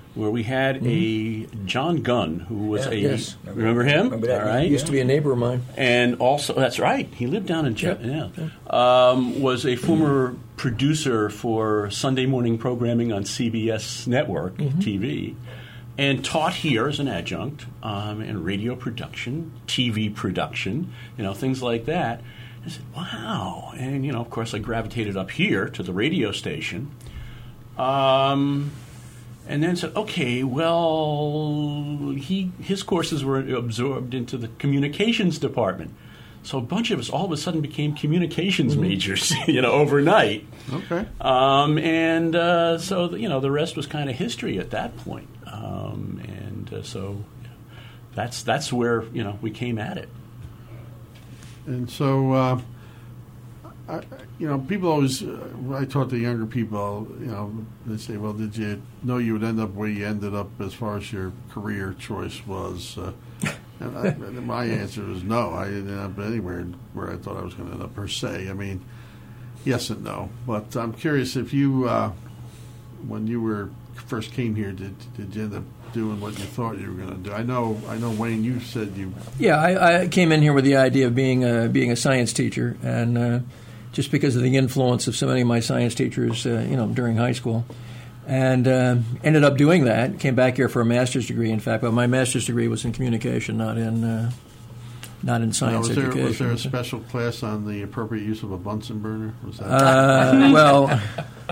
where we had mm-hmm. a John Gunn, who was yeah, a yes. remember him? Remember that? All right, He used to be a neighbor of mine. and also that's right. He lived down in Yep. yeah. Um, was a former producer for Sunday morning programming on C B S Network mm-hmm. T V, and taught here as an adjunct um, in radio production, T V production, you know, things like that. I said, wow. And, you know, of course, I gravitated up here to the radio station. Um, and then said, okay, well, he his courses were absorbed into the communications department. So a bunch of us all of a sudden became communications mm-hmm. majors, you know, overnight. Okay. Um, and uh, so, you know, the rest was kind of history at that point. Um, and uh, so that's that's where, you know, we came at it. And so, uh, I, you know, people always, uh, when I talk to younger people, you know, they say, well, did you know you would end up where you ended up as far as your career choice was? Uh, and, I, and my answer was no. I didn't end up anywhere where I thought I was going to end up, per se. I mean, yes and no. But I'm curious if you, uh, when you were first came here, did did you end up doing what you thought you were going to do? I know, I know, Wayne, you said you. Yeah, I, I came in here with the idea of being a, being a science teacher, and uh, just because of the influence of so many of my science teachers, uh, you know, during high school, and uh, ended up doing that. Came back here for a master's degree, in fact, but my master's degree was in communication, not in uh, not in science now, was education. There, was there a special class on the appropriate use of a Bunsen burner? Was that? Uh, well.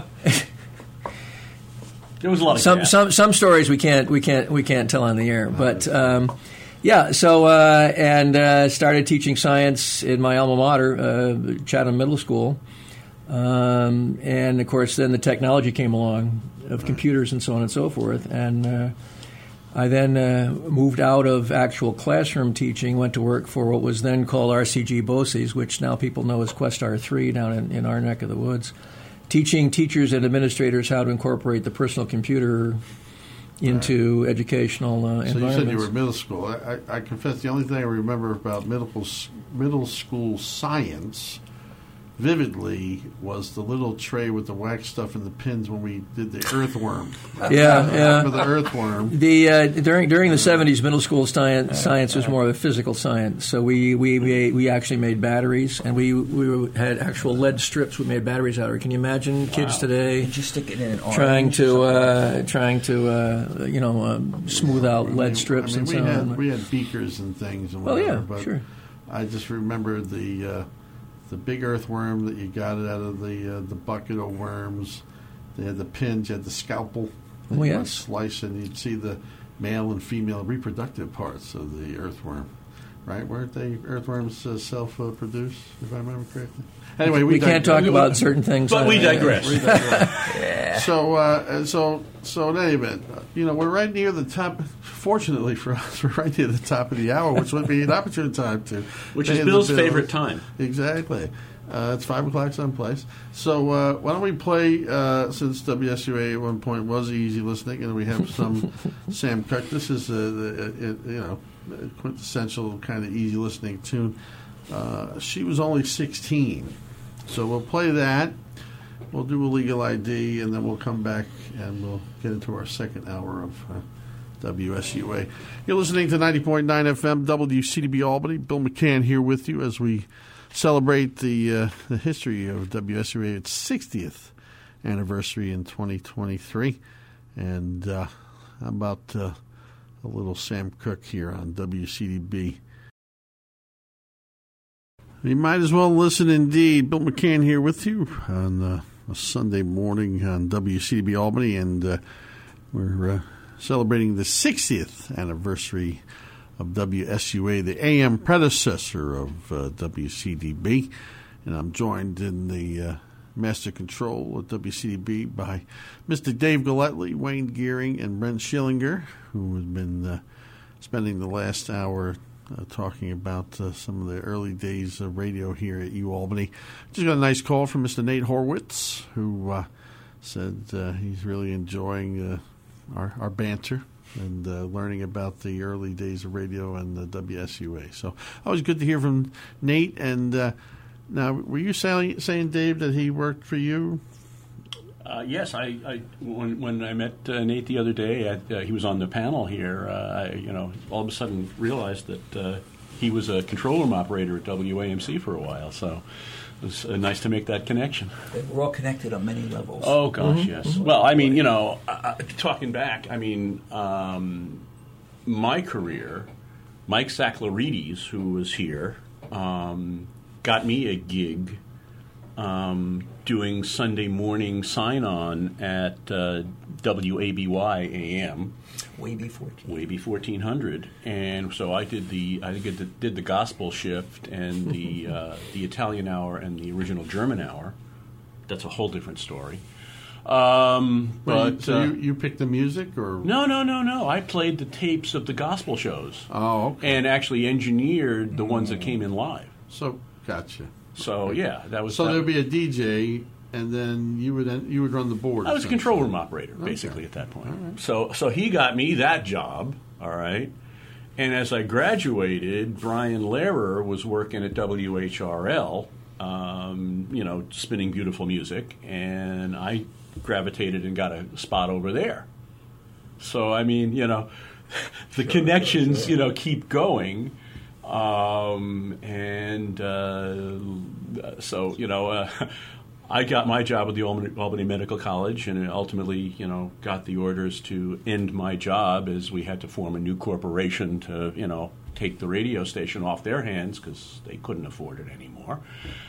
There was a lot of some gas. some some stories we can't we can't we can't tell on the air, but um, yeah. So uh, and uh, started teaching science in my alma mater, uh, Chatham Middle School, um, and of course then the technology came along of computers and so on and so forth, and uh, I then uh, moved out of actual classroom teaching, went to work for what was then called R C G BOCES, which now people know as Questar three down in, in our neck of the woods. Teaching teachers and administrators how to incorporate the personal computer into right. educational uh, so environments. So you said you were middle school. I, I, I confess the only thing I remember about middle, middle school science vividly was the little tray with the wax stuff and the pins when we did the earthworm. yeah, yeah. For the earthworm. The uh, during during the seventies, middle school science science was more of a physical science. So we we we, we actually made batteries, and we we had actual lead strips we made batteries out of. Can you imagine kids wow. today Did you stick it in an trying to uh, like trying to uh, you know um, smooth out I lead mean, strips I mean, and we so had, on? We had beakers and things and well, whatever. yeah, but sure. I just remember the uh, the big earthworm that you got it out of the uh, the bucket of worms. They had the pins, you had the scalpel. Oh, you yes. Slice and you'd see the male and female reproductive parts of the earthworm. Right? Weren't they earthworms uh, self-produce, if I remember correctly? Anyway, we, we can't digress. talk about certain things. But uh, we digress. We digress. yeah. So, uh, so, so in any event, you know, we're right near the top. Fortunately for us, we're right near the top of the hour, which would be an opportune time to. Which is Bill's favorite time. Exactly. Uh, it's five o'clock someplace. So uh, why don't we play, uh, since W S U A at one point was easy listening, and we have some Sam Cooke. This is, a, the, it, you know, quintessential kind of easy listening tune. Uh, she was only sixteen. So we'll play that. We'll do a legal I D, and then we'll come back and we'll get into our second hour of uh, W S U A. You're listening to ninety point nine F M W C D B Albany. Bill McCann here with you as we celebrate the uh, the history of W S U A, its sixtieth anniversary in twenty twenty-three. And uh, how about uh, a little Sam Cooke here on W C D B? You might as well listen indeed. Bill McCann here with you on uh, a Sunday morning on W C D B Albany, and uh, we're uh, celebrating the sixtieth anniversary of W S U A, the A M predecessor of uh, W C D B. And I'm joined in the uh, master control of W C D B by Mister Dave Galletly, Wayne Gearing, and Brent Schillinger, who has been uh, spending the last hour Uh, talking about uh, some of the early days of radio here at UAlbany. Just got a nice call from Mister Nate Horwitz, who uh, said uh, he's really enjoying uh, our, our banter and uh, learning about the early days of radio and the W S U A. So always good to hear from Nate. And uh, now, were you saying, saying, Dave, that he worked for you Uh, yes, I, I when, when I met uh, Nate the other day, at, uh, he was on the panel here. Uh, I, you know, all of a sudden realized that uh, he was a control room operator at W A M C for a while. So it was uh, nice to make that connection. We're all connected on many levels. Oh gosh, mm-hmm. yes. Mm-hmm. Well, I mean, you know, uh, talking back, I mean, um, my career, Mike Saklarides, who was here, um, got me a gig. Um, doing Sunday morning sign-on at uh, W A B Y A M, Wavy fourteen, Wavy fourteen hundred, and so I did the I did the, did the gospel shift and the uh, the Italian hour and the original German hour. That's a whole different story. Um, well, but so uh, you, you picked the music, or no, no, no, no. I played the tapes of the gospel shows. Oh, okay. And actually engineered the ones that came in live. So gotcha. So yeah, that was. So that, there'd be a D J, and then you would you would run the board. I was a control room operator, basically, okay. at that point. Right. So so he got me that job, all right. And as I graduated, Brian Lehrer was working at W H R L, um, you know, spinning beautiful music, and I gravitated and got a spot over there. So I mean, you know, the sure, connections, sure. you know, keep going. Um, and uh, so, you know, uh, I got my job at the Albany, Albany Medical College and ultimately, you know, got the orders to end my job as we had to form a new corporation to, you know, take the radio station off their hands because they couldn't afford it anymore.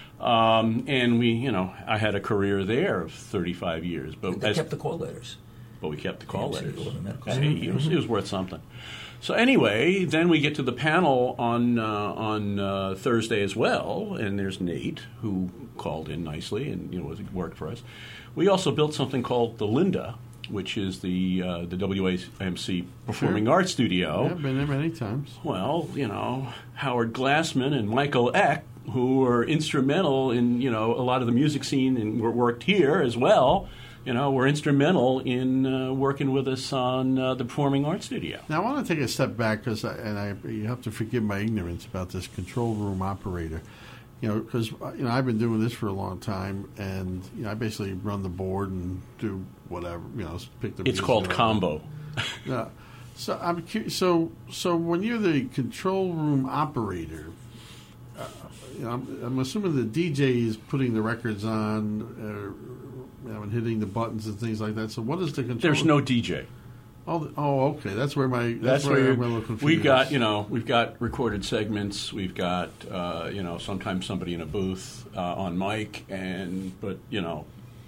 Um, and we, you know, I had a career there of thirty-five years. But they as, kept the call letters. But we kept the call letters. Medical Hey, it was, it was worth something. So anyway, then we get to the panel on uh, on uh, Thursday as well, and there's Nate, who called in nicely and you know worked for us. We also built something called the Linda, which is the uh, the W A M C Performing sure. Arts Studio. Yeah, I've been there many times. Well, you know, Howard Glassman and Michael Eck, who were instrumental in you know a lot of the music scene and worked here as well. You know, were instrumental in uh, working with us on uh, the Performing Arts Studio. Now, I want to take a step back, because, and I, you have to forgive my ignorance about this control room operator. You know, because you know I've been doing this for a long time, and you know I basically run the board and do whatever. You know, pick the. It's called combo. Yeah. So I'm curious, so so when you're the control room operator, uh, you know, I'm, I'm assuming the D J is putting the records on. Uh, You know, and hitting the buttons and things like that. So, what is the control? There's no D J. Oh, the, oh, okay. That's where my. That's, that's where where I'm a little confused. We've got, you know, we've got recorded segments. We've got, uh, you know, sometimes somebody in a booth uh, on mic, and but you know,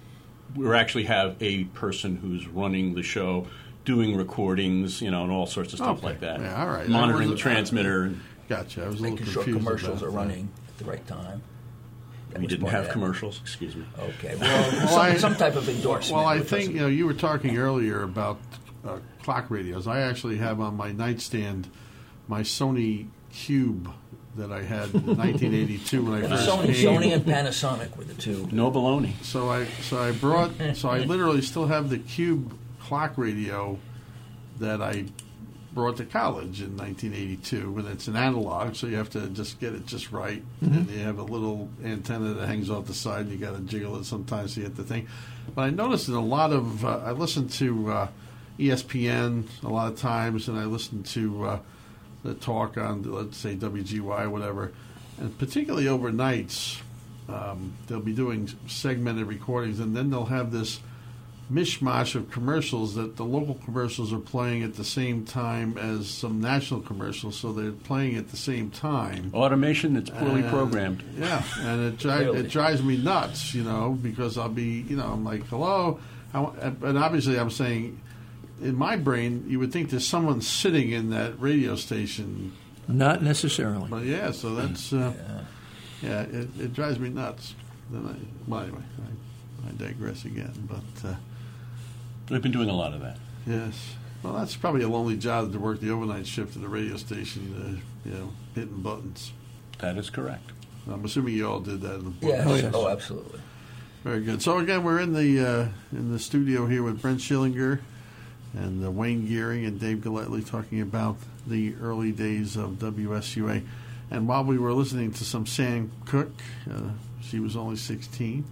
we actually have a person who's running the show, doing recordings, you know, and all sorts of stuff okay. like that. Yeah, all right. Monitoring was, the transmitter. Uh, gotcha. I was a Making little sure confused. commercials about are that. running at the right time. That We was didn't part of have that. commercials. Excuse me. Okay. Well, Well, some, I- some type of endorsement. Well, I which think was- you know you were talking earlier about uh, clock radios. I actually have on my nightstand my Sony Cube that I had in nineteen eighty-two when I first Sony, came. Sony and Panasonic were the two. No baloney. So I so I brought so I literally still have the Cube clock radio that I brought to college in nineteen eighty-two, and it's an analog, so you have to just get it just right. Mm-hmm. And you have a little antenna that hangs off the side, and you got to jiggle it sometimes to get the thing. But I noticed in a lot of uh, I listen to uh, E S P N a lot of times, and I listen to uh, the talk on, let's say, W G Y or whatever, and particularly overnights, um, they'll be doing segmented recordings, and then they'll have this mishmash of commercials that the local commercials are playing at the same time as some national commercials, so they're playing at the same time. Automation that's poorly And, programmed. Yeah, and it, dri- Really? it drives me nuts, you know, because I'll be, you know, I'm like, hello, I w- and obviously I'm saying, in my brain, you would think there's someone sitting in that radio station. Not necessarily. But yeah, so that's, uh, yeah, it, it drives me nuts. Then I, well, anyway, I, I digress again, but... Uh, We've been doing a lot of that. Yes. Well, that's probably a lonely job to work the overnight shift at the radio station, uh, you know, hitting buttons. That is correct. I'm assuming you all did that in the book. Yes. Oh, yes. Oh, absolutely. Very good. So again, we're in the uh, in the studio here with Brent Schillinger and uh, Wayne Geary and Dave Galletly talking about the early days of W S U A. And while we were listening to some Sam Cooke, uh, she was only sixteen.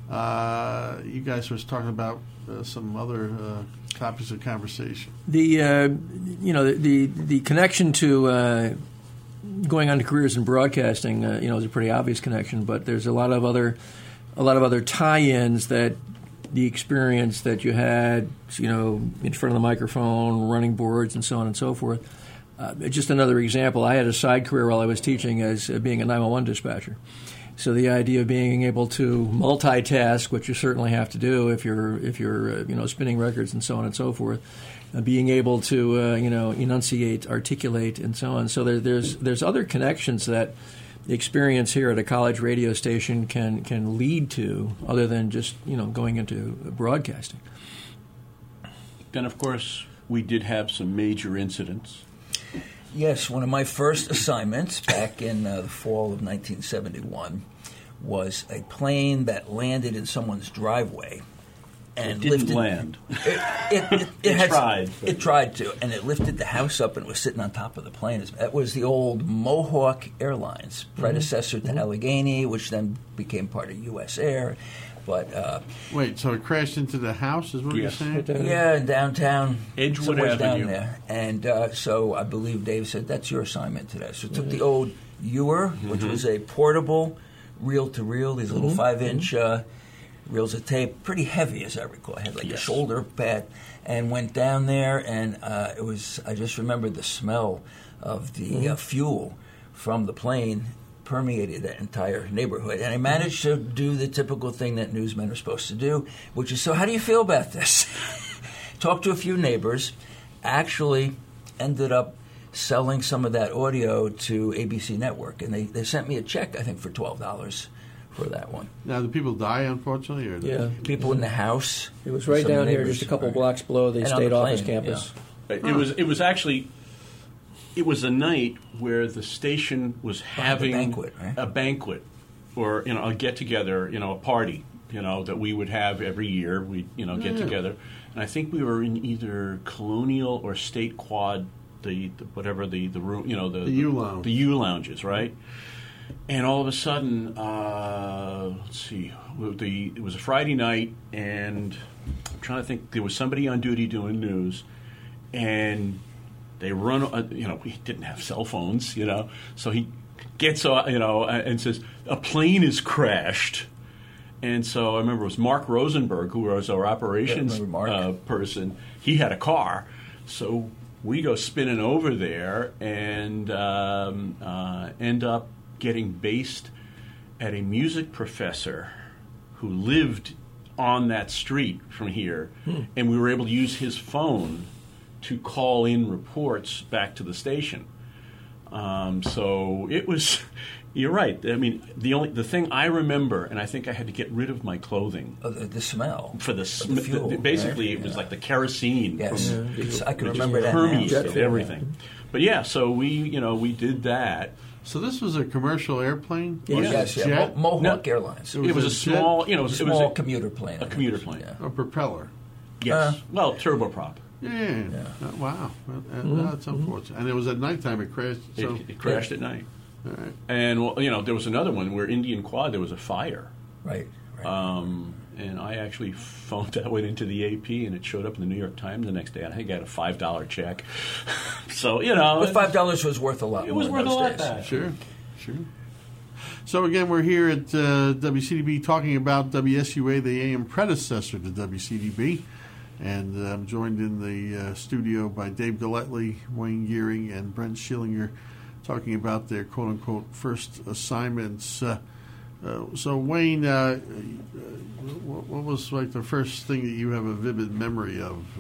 uh, you guys were talking about uh, some other uh, topics of conversation. The uh, you know the, the the connection to uh, going on to careers in broadcasting, uh, you know, is a pretty obvious connection. But there's a lot of other a lot of other tie-ins that the experience that you had, you know, in front of the microphone, running boards, and so on and so forth. Uh, just another example. I had a side career while I was teaching as uh, being a nine one one dispatcher. So the idea of being able to multitask, which you certainly have to do if you're if you're uh, you know spinning records and so on and so forth, uh, being able to uh, you know enunciate, articulate, and so on. So there, there's there's other connections that the experience here at a college radio station can can lead to, other than just you know going into broadcasting. Then, of course, we did have some major incidents. Yes, one of my first assignments back in uh, the fall of nineteen seventy-one was a plane that landed in someone's driveway. And it didn't lifted, land. It, it, it, it, it had, tried. But. It tried to, and it lifted the house up and was sitting on top of the plane. That was the old Mohawk Airlines, predecessor mm-hmm. to Allegheny, which then became part of U S Air. But uh, wait, so it crashed into the house, is what yes. you're saying? Yeah, in downtown, Edgewood somewhere Avenue. down there. And uh, so I believe Dave said, that's your assignment today. So it took the old Ewer, mm-hmm. which was a portable reel-to-reel, these little mm-hmm. five-inch uh, reels of tape, pretty heavy as I recall. I had like yes. a shoulder pad, and went down there, and uh, it was, I just remembered the smell of the mm-hmm. uh, fuel from the plane permeated that entire neighborhood. And I managed to do the typical thing that newsmen are supposed to do, which is, so how do you feel about this? Talked to a few neighbors, actually ended up selling some of that audio to A B C Network, and they, they sent me a check, I think, for twelve dollars for that one. Now, do people die, unfortunately? Or yeah. People in the house. It was right down here, just a couple right. blocks below the and state the office plane, campus. Yeah. It huh. was. It was actually. It was a night where the station was having a banquet, right? a banquet, or you know, a get together, you know, a party, you know, that we would have every year. We, you know, get yeah. together, and I think we were in either Colonial or State Quad, the, the whatever the the room, you know, the the U lounge, the U lounges, right? And all of a sudden, uh, let's see, the it was a Friday night, and I'm trying to think. There was somebody on duty doing news, and they run, uh, you know, we didn't have cell phones, you know, so he gets, uh, you know, and says, a plane has crashed. And so I remember it was Mark Rosenberg, who was our operations yeah, uh, person. He had a car. So we go spinning over there and um, uh, end up getting based at a music professor who lived on that street from here. Hmm. And we were able to use his phone to call in reports back to the station. Um, so it was, you're right. I mean, the only the thing I remember, and I think I had to get rid of my clothing. Oh, the, the smell. For the, sm- the fuel. The, basically, right? it was yeah. like the kerosene. Yes, from, yeah. I can it remember that permeated now. everything. But yeah, so we, you know, we did that. So this was a commercial airplane? Yes, yes yeah. Mo- Mohawk no, Airlines. It was, it was a, a small, you know, it was, small it was a commuter plane. A commuter plane. Yeah. A propeller. Yes. Uh, well, turboprop. Yeah. yeah. Uh, wow. Well, uh, mm-hmm. That's unfortunate. And it was at nighttime. It crashed. So. It, it crashed yeah. at night. All right. And, well, you know, there was another one where Indian Quad, there was a fire. Right. right. Um, and I actually phoned that one into the A P, and it showed up in the New York Times the next day. And I think I got a five dollar check. So, you know. But five dollars was worth a lot It more was in worth those a lot days. that. Sure. Sure. So, again, we're here at uh, W C D B talking about W S U A, the A M predecessor to W C D B. And uh, I'm joined in the uh, studio by Dave Galletly, Wayne Geering, and Brent Schillinger, talking about their quote-unquote first assignments. Uh, uh, so, Wayne, uh, what, what was like the first thing that you have a vivid memory of uh,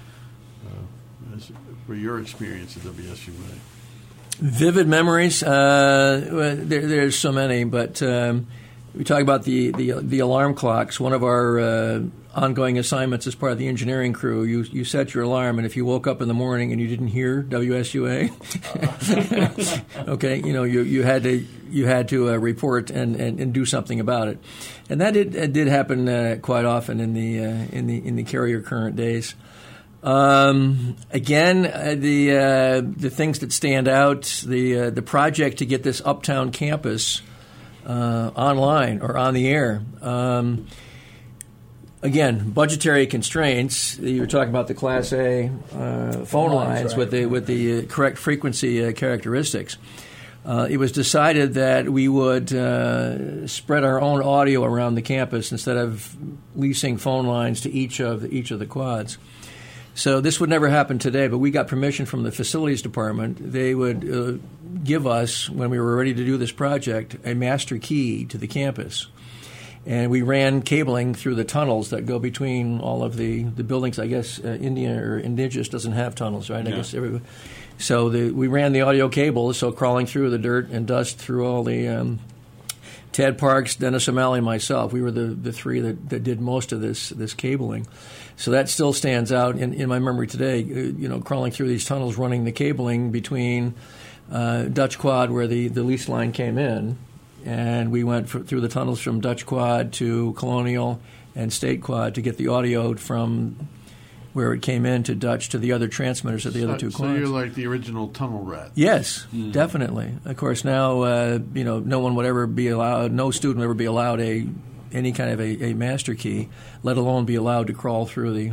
uh, as, for your experience at W S U A? Vivid memories. Uh, there, there's so many, but um, we talk about the, the the alarm clocks. One of our uh, ongoing assignments as part of the engineering crew, you you set your alarm, and if you woke up in the morning and you didn't hear W S U A, okay, you know you, you had to you had to uh, report and, and, and do something about it, and that did it did happen uh, quite often in the uh, in the in the carrier current days. Um, again, uh, the uh, the things that stand out, the uh, the project to get this Uptown campus uh, online or on the air. Um, again, budgetary constraints. You were talking about the Class A uh, phone lines right. with the with the uh, correct frequency uh, characteristics. Uh, it was decided that we would uh, spread our own audio around the campus instead of leasing phone lines to each of the, each of the quads. So this would never happen today, but we got permission from the facilities department. They would uh, give us, when we were ready to do this project, a master key to the campus. And we ran cabling through the tunnels that go between all of the, the buildings. I guess uh, India or Indigenous doesn't have tunnels, right? I No. guess everybody. So the, we ran the audio cables, so crawling through the dirt and dust through all the um, Ted Parks, Dennis O'Malley, and myself. We were the, the three that, that did most of this this cabling. So that still stands out in, in my memory today, uh, you know, crawling through these tunnels, running the cabling between uh, Dutch Quad, where the, the lease line came in, and we went for, through the tunnels from Dutch Quad to Colonial and State Quad to get the audio from where it came in to Dutch to the other transmitters at the so, other two so quads. you're like the original tunnel rat. Yes, definitely. Of course, now uh, you know no one would ever be allowed, no student would ever be allowed a any kind of a, a master key, let alone be allowed to crawl through the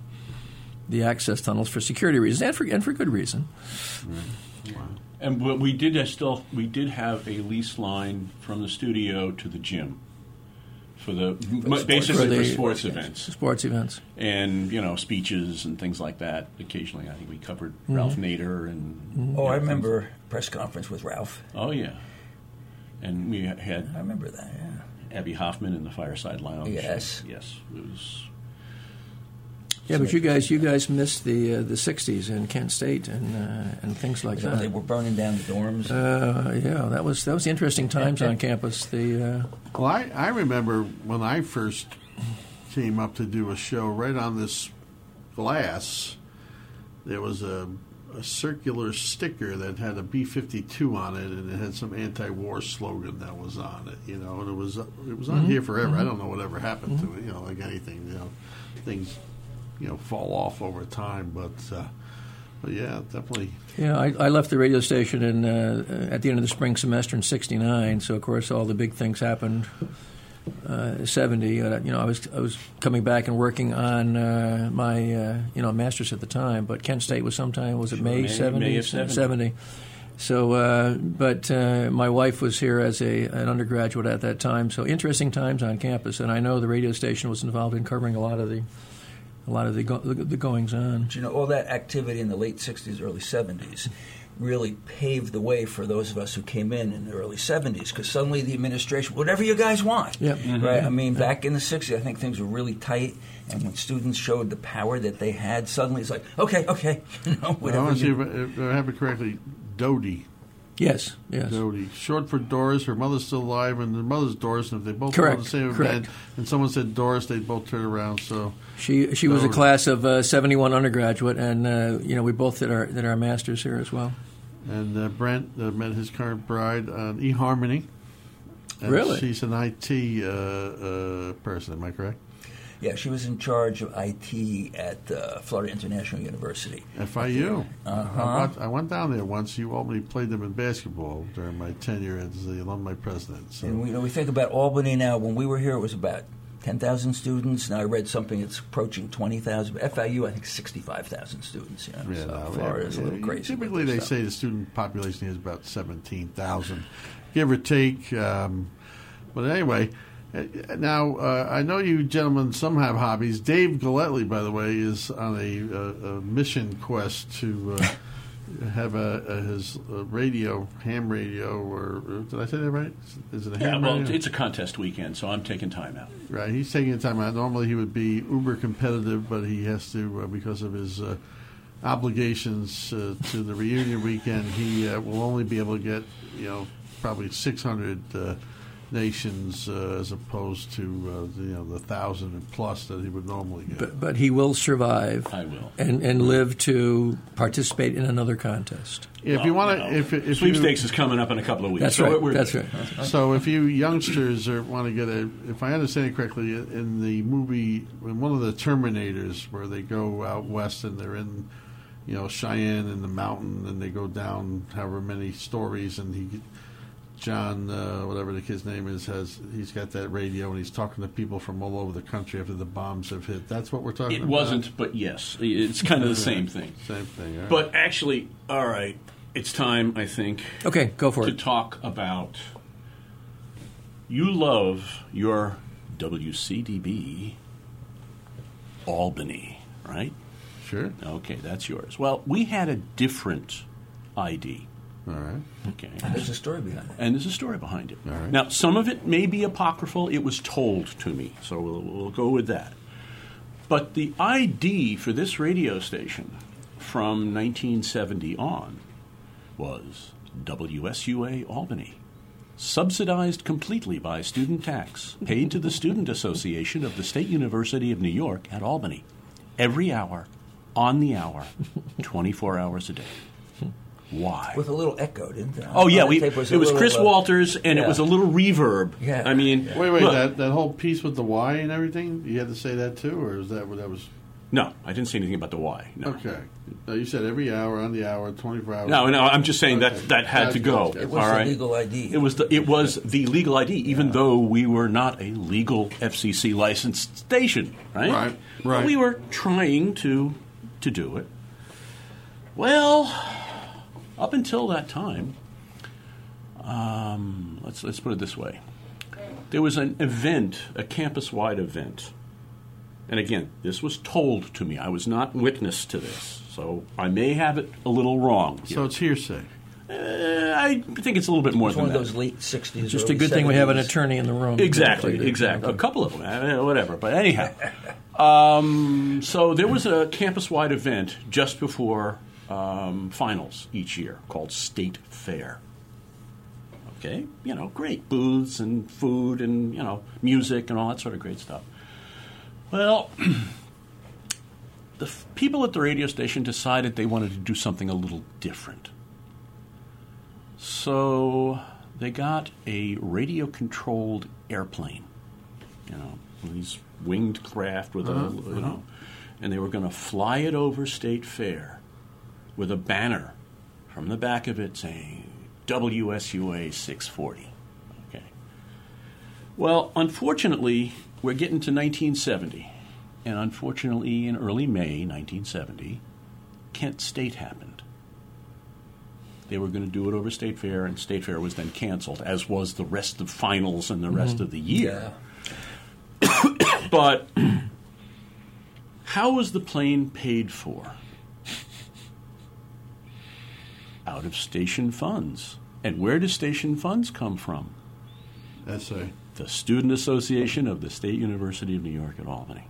the access tunnels for security reasons and for and for good reason. Right. Wow. And but we did uh, still we did have a lease line from the studio to the gym for the sports- basically for for, the- sports events Sports events. and you know speeches and things like that. Occasionally, I think we covered Ralph Nader and Oh, you I know, remember press conference with Ralph. Oh yeah, and we had I remember that, yeah. Abby Hoffman in the Fireside Lounge. Yes. yes, it was. Yeah, but you guys, you guys missed the uh, the sixties in Kent State and uh, and things like So they that. were burning down the dorms. Uh, yeah, that was that was interesting times on campus. The uh, Well, I, I remember when I first came up to do a show right on this glass, there was a, a circular sticker that had a B fifty-two on it, and it had some anti-war slogan that was on it, you know, and it was it was on here forever. I don't know what ever happened to it, you know, like anything, you know, things, you know, fall off over time, but uh, but yeah, definitely. Yeah, I, I left the radio station in uh, at the end of the spring semester in sixty-nine. So of course all the big things happened. Uh, seventy, uh, you know, I was I was coming back and working on uh, my uh, you know master's at the time. But Kent State was sometime was it Sure, May May- seventy? May of seventy. seventy. So, uh, but uh, my wife was here as a an undergraduate at that time. So interesting times on campus, and I know the radio station was involved in covering a lot of the a lot of the go- the goings on. But, you know, all that activity in the late sixties, early seventies really paved the way for those of us who came in in the early seventies, because suddenly the administration, whatever you guys want. Yep. Right? I mean, back in the sixties, I think things were really tight, and when students showed the power that they had, suddenly it's like, okay, okay, you know, Well, I whatever want to see you... if I, if I have it correctly. Doty. Yes, yes. Doty. Short for Doris. Her mother's still alive, and the mother's Doris. And if they both Correct, go to the same correct. event, and someone said Doris, they'd both turn around. So She she was a Doty. class of uh, seventy-one undergraduate, and uh, you know we both did our did our masters here as well. And uh, Brent uh, met his current bride on eHarmony. And Really? She's an I T uh, uh, person, am I correct? Yeah, she was in charge of I T at uh, Florida International University. F I U. Uh-huh. I, went, I went down there once. You only played them in basketball during my tenure as the alumni president. So. And we, you know, we think about Albany now. When we were here, it was about ten thousand students. Now I read something that's approaching twenty thousand. F I U, I think sixty-five thousand students. You know, Yeah, so no, Florida's yeah, a little yeah. crazy. Typically, with they this say stuff. the student population is about seventeen thousand, give or take. Um, but anyway, uh, now uh, I know you gentlemen, some have hobbies. Dave Galletly, by the way, is on a, a, a mission quest to uh, have a, a, his uh radio, ham radio, or did I say that right? Is it a Yeah, ham well, radio? it's a contest weekend, so I'm taking time out. Right, he's taking the time out. Normally he would be uber competitive, but he has to, uh, because of his uh, obligations uh, to the reunion weekend, he uh, will only be able to get, you know, probably six hundred uh, nations uh, as opposed to, uh, you know, the thousand and plus that he would normally get. But but he will survive. I will. and and live to participate in another contest. if you Well, want no. to, if, if Sweepstakes you, is coming up in a couple of weeks. That's so right. we're That's good. right. So if you youngsters are, want to get a, if I understand it correctly, in the movie, in one of the Terminators, where they go out west and they're in, you know, Cheyenne in the mountain, and they go down however many stories, and he John, uh, whatever the kid's name is, has he's got that radio and he's talking to people from all over the country after the bombs have hit. That's what we're talking It about. It wasn't, but yes, it's kind of the same thing. Same thing. All right. But actually, all right, it's time, I think, Okay, go for to it. talk about. You love your W C D B Albany, right? Sure. Okay, that's yours. Well, we had a different I D. All right. Okay. There's a story behind it. And there's a story behind it. All right. Now, some of it may be apocryphal. It was told to me, so we'll, we'll go with that. But the I D for this radio station from nineteen seventy on was W S U A Albany, subsidized completely by student tax, paid to the Student Association of the State University of New York at Albany, every hour, on the hour, twenty-four hours a day. Why? With a little echo, didn't it? Oh, yeah, On the we, tape it was a little, Chris uh, Walters, and yeah. it was a little reverb. Yeah. I mean, Yeah. Wait, wait, look, that, that whole piece with the Y and everything, you had to say that too, or is that what that was? no, I didn't say anything about the why. No. Okay. No, you said every hour, on the hour, twenty-four hours. No, no, I'm just saying Okay. that that had to Gotcha, go. gotcha. It was all the right? legal I D. It was the it was the legal I D, even though we were not a legal F C C licensed station, right? Right, But right. we were trying to to do it. Well, up until that time, um, let's let's put it this way: there was an event, a campus-wide event. And again, this was told to me. I was not witness to this, so I may have it a little wrong. So it's hearsay. Uh, I think it's a little bit more It's than one of that. those late sixties. Just a early good thing we have an seventies. attorney in the room. Exactly, exactly. A couple of them, uh, whatever. But anyhow, um, so there was a campus-wide event just before um, finals each year called State Fair. Okay, you know, great booths and food and you know music and all that sort of great stuff. Well, the f- people at the radio station decided they wanted to do something a little different. So they got a radio-controlled airplane, you know, these winged craft with Uh-huh, a, you know, and they were going to fly it over State Fair with a banner from the back of it saying W S U A six forty. Okay. Well, unfortunately, we're getting to nineteen seventy, and unfortunately, in early May nineteen seventy, Kent State happened. They were going to do it over State Fair, and State Fair was then canceled, as was the rest of finals and the rest of the year. Yeah. But how was the plane paid for? Out of station funds. And where do station funds come from? S A. The Student Association of the State University of New York at Albany.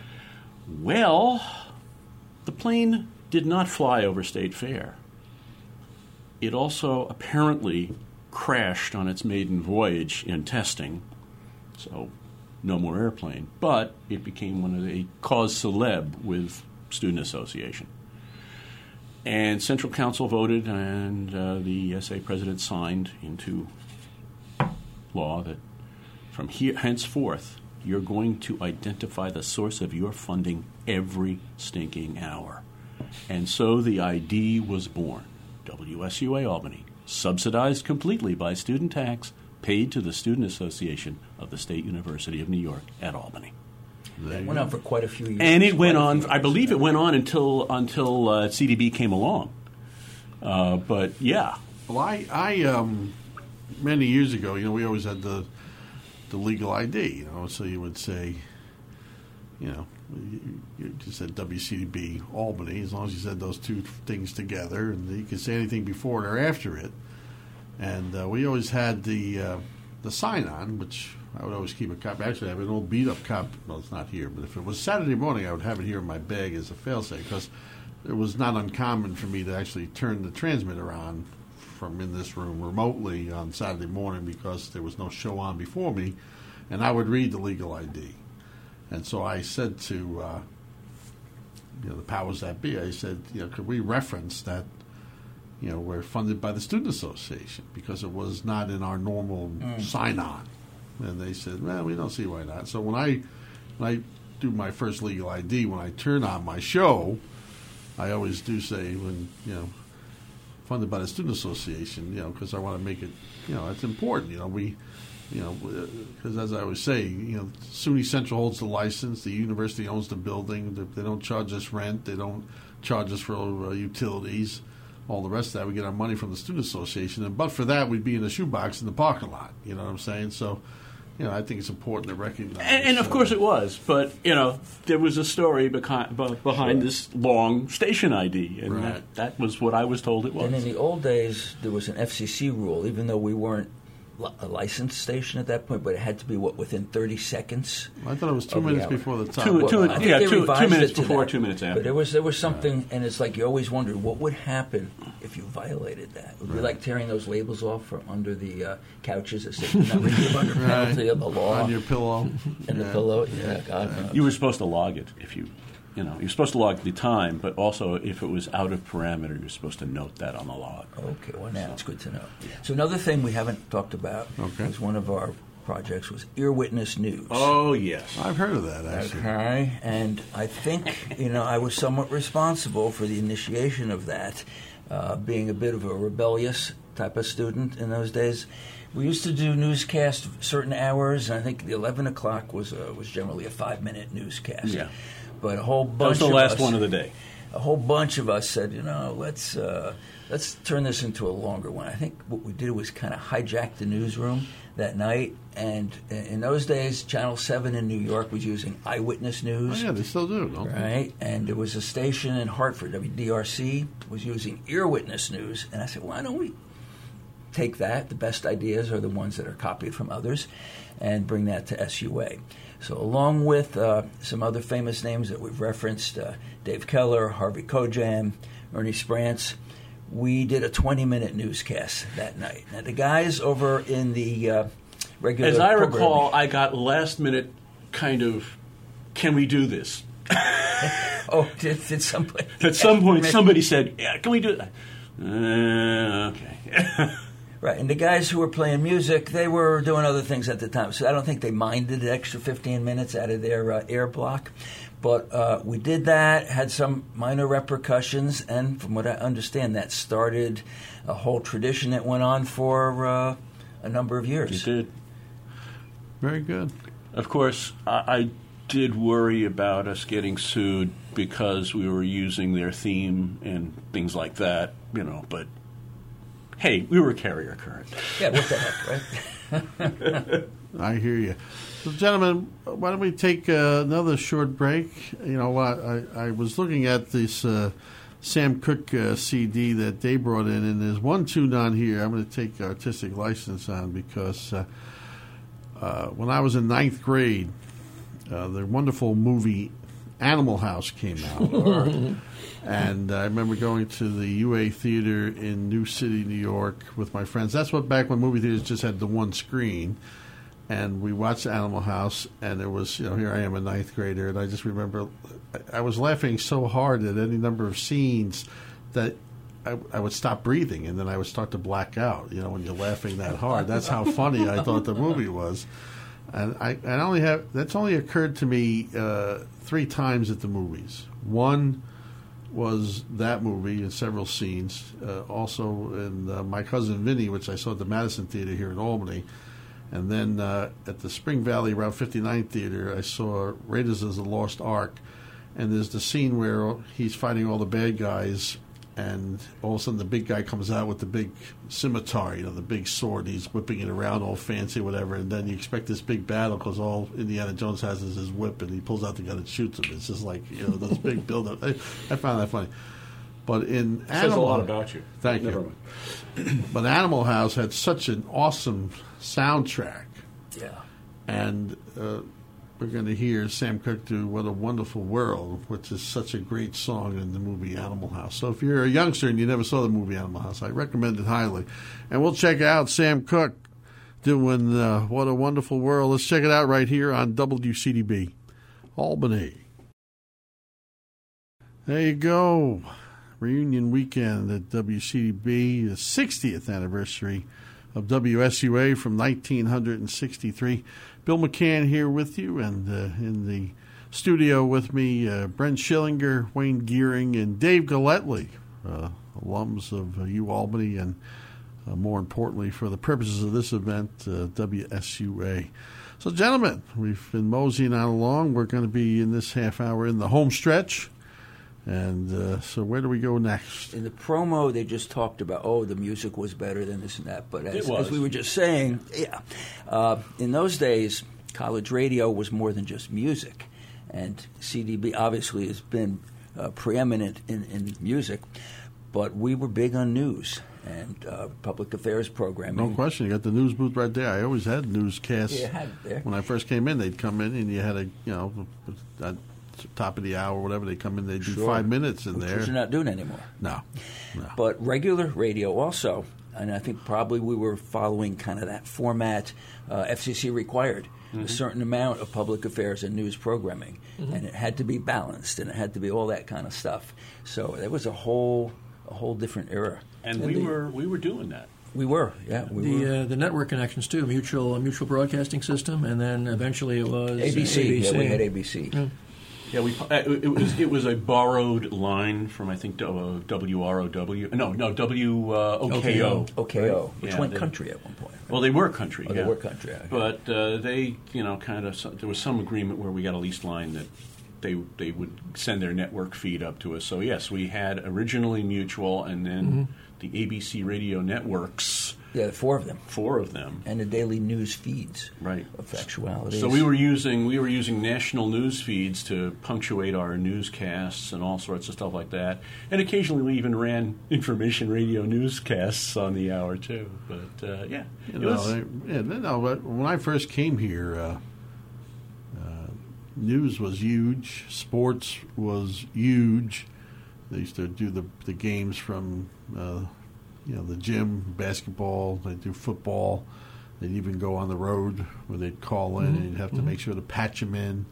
Well, the plane did not fly over State Fair. It also apparently crashed on its maiden voyage in testing, so no more airplane. But it became one of the cause célèbre with Student Association. And Central Council voted, and uh, the S A president signed into law that from here henceforth, you're going to identify the source of your funding every stinking hour. And so the I D was born. W S U A Albany, subsidized completely by student tax, paid to the Student Association of the State University of New York at Albany. It went on for quite a few years. And it went Quite a on, few I years. believe it went on until until uh, C D B came along. Uh, but yeah, Well, I, I um, many years ago, you know, we always had the the legal I D, you know, so you would say, you know, you, you just said W C D B Albany, as long as you said those two things together, and you could say anything before it or after it. And uh, we always had the uh, the sign on, which I would always keep a copy. Actually, I have an old beat up copy. Well, it's not here, but if it was Saturday morning, I would have it here in my bag as a failsafe because it was not uncommon for me to actually turn the transmitter on from in this room remotely on Saturday morning because there was no show on before me, and I would read the legal I D. And so I said to uh, you know the powers that be, I said, you know, could we reference that? You know, we're funded by the Student Association because it was not in our normal mm. sign-on. And they said, well, we don't see why not. So when I when I do my first legal I D, when I turn on my show, I always do say, when you know, funded by the Student Association, you know, because I want to make it, you know, it's important. You know, we, you know, because as I always say, you know, SUNY Central holds the license, the university owns the building, they don't charge us rent, they don't charge us for uh, utilities, all the rest of that. We get our money from the Student Association, and but for that, we'd be in the shoebox in the parking lot. You know what I'm saying? So, you know, I think it's important to recognize. And, and of uh, course it was, but, you know, there was a story behind, behind this long station I D, and right. that, that was what I was told it was. And in the old days, there was an F C C rule, even though we weren't a licensed station at that point, but it had to be, what, within thirty seconds? I thought it was two minutes before the time. Two, two, well, yeah, two, two minutes to before, that. two minutes after. But there was there was something, and it's like you always wondered what would happen if you violated that. It would be Right. like tearing those labels off from under the uh, couches that say not relieve under penalty Right. of the law. On your pillow. and Yeah. the pillow, yeah, God knows. You were supposed to log it if you, you know, you're supposed to log the time, but also if it was out of parameter, you're supposed to note that on the log. Okay, well now it's good to know. So another thing we haven't talked about Okay. was one of our projects was Ear Witness News. Oh, yes. I've heard of that, actually. Okay, and I think, you know, I was somewhat responsible for the initiation of that, uh, being a bit of a rebellious type of student in those days. We used to do newscasts certain hours, and I think the eleven o'clock was uh, was generally a five-minute newscast. Yeah. But a whole bunch That was the of last us, one of the day. a whole bunch of us said, you know, let's uh, let's turn this into a longer one. I think what we did was kind of hijack the newsroom that night. And in those days, Channel seven in New York was using Eyewitness Oh, News. yeah, they still do, don't they? Right, and there was a station in Hartford, W D R C, was using Ear Witness News, and I said, why don't we take that? The best ideas are the ones that are copied from others, and bring that to S U A. So, along with uh, some other famous names that we've referenced, uh, Dave Keller, Harvey Kojam, Ernie Sprance, we did a twenty-minute newscast that night. Now, the guys over in the uh, regular As I programming- recall, I got last minute kind of, can we do this? Oh, did, did somebody? At some point, somebody said, yeah, can we do that? Uh, okay. Right, and the guys who were playing music, they were doing other things at the time, so I don't think they minded the extra fifteen minutes out of their uh, air block. But uh, we did that, had some minor repercussions, and from what I understand, that started a whole tradition that went on for uh, a number of years. It did. Very good. Of course, I, I did worry about us getting sued because we were using their theme and things like that, you know, but hey, we were Carrier Current. Yeah, what the heck, right? I hear you. So, gentlemen, why don't we take uh, another short break? You know, I, I was looking at this uh, Sam Cooke uh, C D that they brought in, and there's one tune on here I'm going to take artistic license on because uh, uh, when I was in ninth grade, uh, the wonderful movie Animal House came out. And I remember going to the U A Theater in New City, New York with my friends. That's what back when movie theaters just had the one screen. And we watched Animal House, and it was, you know, here I am, a ninth grader, and I just remember I, I was laughing so hard at any number of scenes that I, I would stop breathing, and then I would start to black out, you know, when you're laughing that hard. That's how funny I thought the movie was. And I, I only have, that's only occurred to me uh, three times at the movies. One was that movie in several scenes. Uh, also in uh, My Cousin Vinny, which I saw at the Madison Theater here in Albany. And then uh, at the Spring Valley Route fifty-nine Theater, I saw Raiders of the Lost Ark. And there's the scene where he's fighting all the bad guys, and all of a sudden the big guy comes out with the big scimitar, you know, the big sword. He's whipping it around all fancy, whatever. And then you expect this big battle because all Indiana Jones has is his whip, and he pulls out the gun and shoots him. It's just like, you know, those big build-up. I, I found that funny. But in Says Animal, a lot about you. Thank Never you. mind. But Animal House had such an awesome soundtrack. Yeah. And uh, we're going to hear Sam Cooke do What a Wonderful World, which is such a great song in the movie Animal House. So if you're a youngster and you never saw the movie Animal House, I recommend it highly. And we'll check out Sam Cooke doing uh, What a Wonderful World. Let's check it out right here on W C D B, Albany. There you go. Reunion weekend at W C D B, the sixtieth anniversary of W S U A from nineteen sixty-three. Bill McCann here with you, and uh, in the studio with me, uh, Brent Schillinger, Wayne Geering, and Dave Galletly uh, alums of uh, UAlbany and, uh, more importantly, for the purposes of this event, uh, W S U A. So, gentlemen, we've been moseying on along. We're going to be in this half hour in the home stretch. And uh, so where do we go next? In the promo, they just talked about, oh, the music was better than this and that. But as, It was. as we were just saying, yeah, uh, in those days, college radio was more than just music. And C D B obviously has been uh, preeminent in, in music. But we were big on news and uh, public affairs programming. No question. You got the news booth right there. I always had newscasts. Yeah, you had it there. When I first came in, they'd come in and you had a, you know, at top of the hour, whatever, they come in, they do Sure. five minutes in Which there. you're not doing anymore. No, no. But regular radio also, and I think probably we were following kind of that format uh, F C C required, Mm-hmm. a certain amount of public affairs and news programming. Mm-hmm. And it had to be balanced, and it had to be all that kind of stuff. So it was a whole a whole different era. And we were we were doing that. We were, yeah. We The were. uh, the network connections too, mutual a mutual broadcasting system, and then eventually it was A B C. A B C. Yeah, we had A B C. Yeah. Yeah, we uh, it was it was a borrowed line from I think uh, W R O W. No, no W uh, O K O. O K O, which Yeah, went they- country at one point. Well, they were country. Oh, yeah. they were country. Okay. But uh, they, you know, kind of there was some agreement where we got a leased line that they they would send their network feed up to us. So yes, we had originally Mutual, and then Mm-hmm. the A B C radio networks, Yeah, four of them. four of them. And the daily news feeds Right. of factualities. So we were using we were using national news feeds to punctuate our newscasts and all sorts of stuff like that. And occasionally we even ran information radio newscasts on the hour too. But uh, yeah, You it know, was, they- yeah, no, but when I first came here, uh, uh, news was huge. Sports was huge. They used to do the the games from, uh, you know, the gym, basketball. They do football. They'd even go on the road where they'd call in, and you'd have to make sure to patch them in.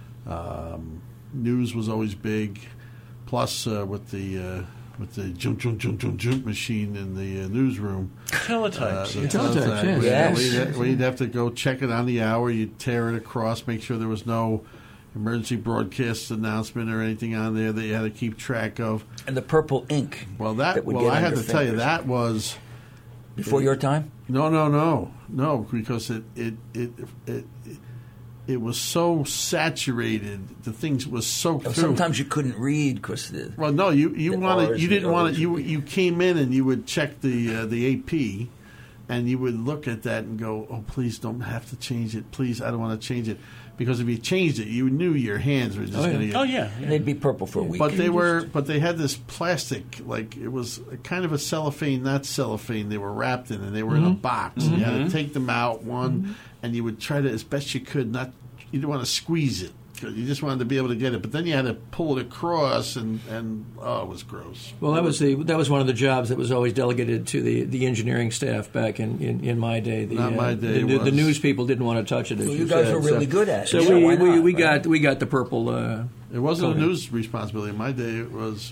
Um, news was always big. Plus, uh, with the uh, with the jump jump jump jump jump machine in the uh, newsroom. teletypes. Uh, yeah. the teletypes, yes. Yes. We'd, we'd have to go check it on the hour. You'd tear it across, make sure there was no emergency broadcast announcement or anything on there that you had to keep track of. And the purple ink. Well, that, that would well, get I on had your to tell you fingers. that was Before your time? no, no, no, no, because it it it it, it, it was so saturated. The things was soaked through. Sometimes you couldn't read because the. Well, no, you you The wanted R's you and didn't the want O's to. You would be- you came in and you would check the uh, the A P, and you would look at that and go, "Oh, please don't have to change it. Please, I don't want to change it." Because if you changed it, you knew your hands were just Oh, yeah. going to get. Oh yeah, yeah. They'd be purple for a week. But they were, but they had this plastic, like it was kind of a cellophane, not cellophane. They were wrapped in, and they were in a box. And you had to take them out one, and you would try to, as best you could, not. You didn't want to squeeze it. 'Cause you just wanted to be able to get it, but then you had to pull it across, and, and oh, it was gross. Well, that was the that was one of the jobs that was always delegated to the, the engineering staff back in, in, in my day. The, Not my uh, day The, the was- news people didn't want to touch it. As Well, you you guys said, were really so, good at it. So Yeah, we, why we, not, we right? got we got the purple. Uh, It wasn't a Conan. news responsibility. In my day, it was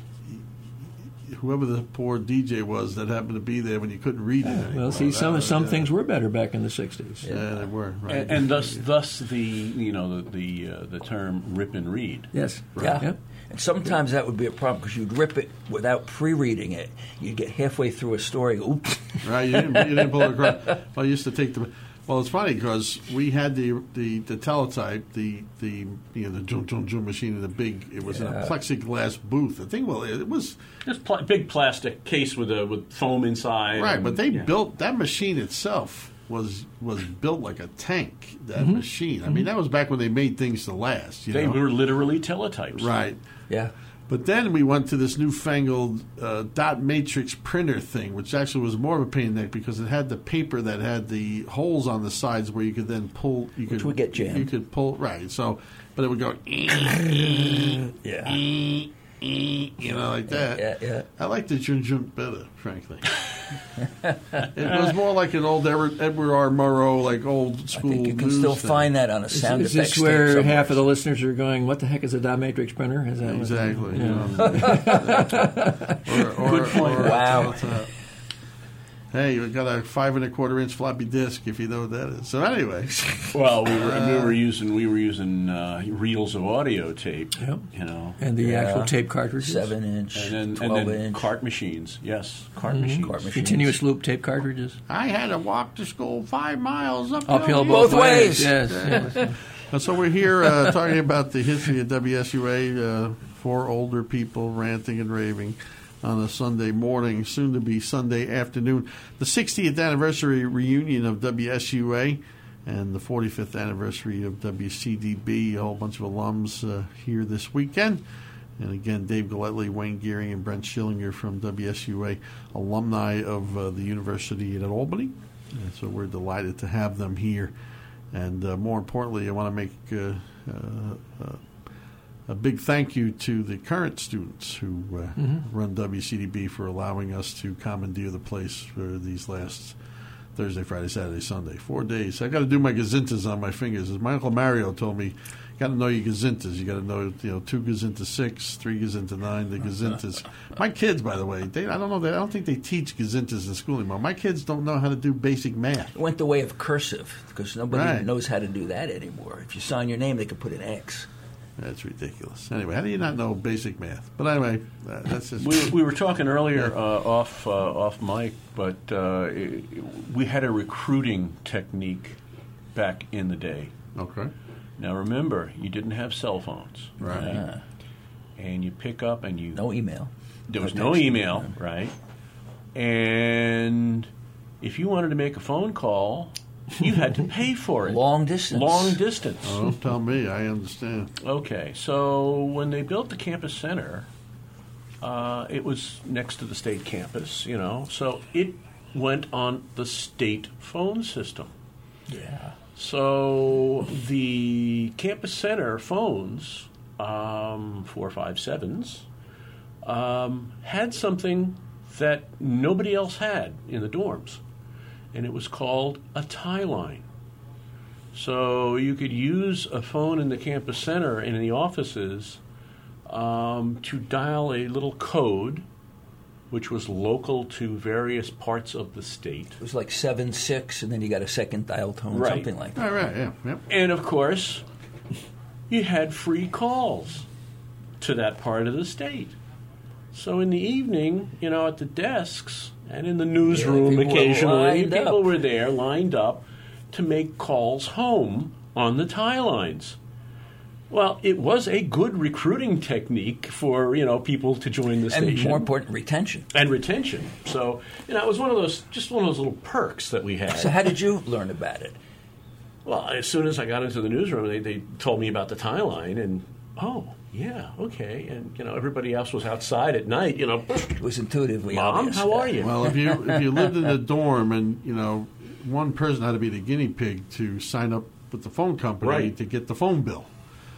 whoever the poor D J was that happened to be there when you couldn't read it anymore. well, see, That some was- some yeah. things were better back in the sixties. Yeah, they were. Right. and, and thus thus the you know the the, uh, the term rip and read. Yes. Yeah. Yep. And sometimes that would be a problem because you'd rip it without pre-reading it. You'd get halfway through a story, oops. Right, you didn't, you didn't pull it across. Well, I used to take the. Well, it's funny because we had the the, the teletype, the the you know the jum jum jum machine in the big. It was in a Yeah. plexiglass booth. I think. Well, it was Just pl- big plastic case with a with foam inside. right, and- but they yeah. built that machine itself was was built like a tank. That Mm-hmm. machine. I mean, that was back when they made things to last. You They know? were literally teletypes. right. Yeah. But then we went to this newfangled uh, dot matrix printer thing, which actually was more of a pain in the neck because it had the paper that had the holes on the sides where you could then pull. You could would get jammed. You could pull right. So, but it would go, Yeah. you know, like that. Yeah, yeah. I liked the jun jun better, frankly. It was more like an old Edward, Edward R. Murrow, like old I school. think you can news still thing. find that on a Is, sound is effects this where tape somewhere. half of the listeners are going, what the heck is a dot matrix printer? Is that what- Exactly. Yeah. You know. or, or, Good point. or- Wow. uh, Hey, we got a five and a quarter inch floppy disk, if you know what that is. So anyway, well, we were we were using we were using uh, reels of audio tape. Yep. You know, and the Yeah. actual tape cartridges, Seven inch, and then twelve and then inch. cart machines. Yes, cart Mhm. machines. Cart machines. continuous loop tape cartridges, I had to walk to school five miles uphill. uphill both both ways. ways. Yes. yes. And so we're here uh, talking about the history of W S U A, uh, four older people ranting and raving on a Sunday morning, soon to be Sunday afternoon. The sixtieth anniversary reunion of W S U A and the forty-fifth anniversary of W C D B. A whole bunch of alums uh, here this weekend. And again, Dave Galletly, Wayne Gearing, and Brent Schillinger from W S U A, alumni of uh, the University at Albany. And so we're delighted to have them here. And uh, more importantly, I want to make uh, uh, uh, a big thank you to the current students who uh, Mm-hmm. run W C D B for allowing us to commandeer the place for these last Thursday, Friday, Saturday, Sunday. Four days. I got to do my gazintas on my fingers. As my Uncle Mario told me, you got to know your gazintas. You got to know, you know, two gazinta six, three gazinta nine, the gazintas. My kids, by the way, they I don't know. They, I don't think they teach gazintas in school anymore. My kids don't know how to do basic math. It went the way of cursive because nobody Right. knows how to do that anymore. If you sign your name, they could put an X. That's ridiculous. Anyway, how do you not know basic math? But anyway, uh, that's just. We, we were talking earlier uh, off uh, off mic, but uh, it, we had a recruiting technique back in the day. Okay. Now remember, you didn't have cell phones, Right. Ah, and you pick up and you no email. there was No no text. email, right? And if you wanted to make a phone call, you had to pay for it. Long distance. Long distance. Oh, don't tell me. I understand. Okay, so when they built the campus center, uh, it was next to the state campus, you know, so it went on the state phone system. Yeah. So the campus center phones, um, four five sevens, um, had something that nobody else had in the dorms, and it was called a tie line. So you could use a phone in the campus center and in the offices um, to dial a little code, which was local to various parts of the state. It was like seven six, and then you got a second dial tone, Right. something like that. All right. Yeah. Yep. And of course, you had free calls to that part of the state. So in the evening, you know, at the desks and in the newsroom people were occasionally, lined people up. were there lined up to make calls home on the tie lines. Well, it was a good recruiting technique for, you know, people to join the And station. more important, retention. And retention. So, you know, it was one of those, just one of those little perks that we had. So how did you learn about it? Well, as soon as I got into the newsroom, they, they told me about the tie line, and oh, yeah, okay, and you know everybody else was outside at night. You know, It was intuitively Mom, obvious. how are you? Well, if you if you lived in a dorm and you know one person had to be the guinea pig to sign up with the phone company Right. to get the phone bill,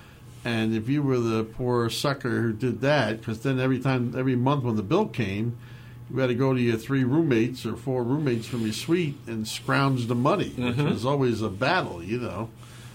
and if you were the poor sucker who did that, because then every time every month when the bill came, you had to go to your three roommates or four roommates from your suite and scrounge the money, which was always a battle, you know.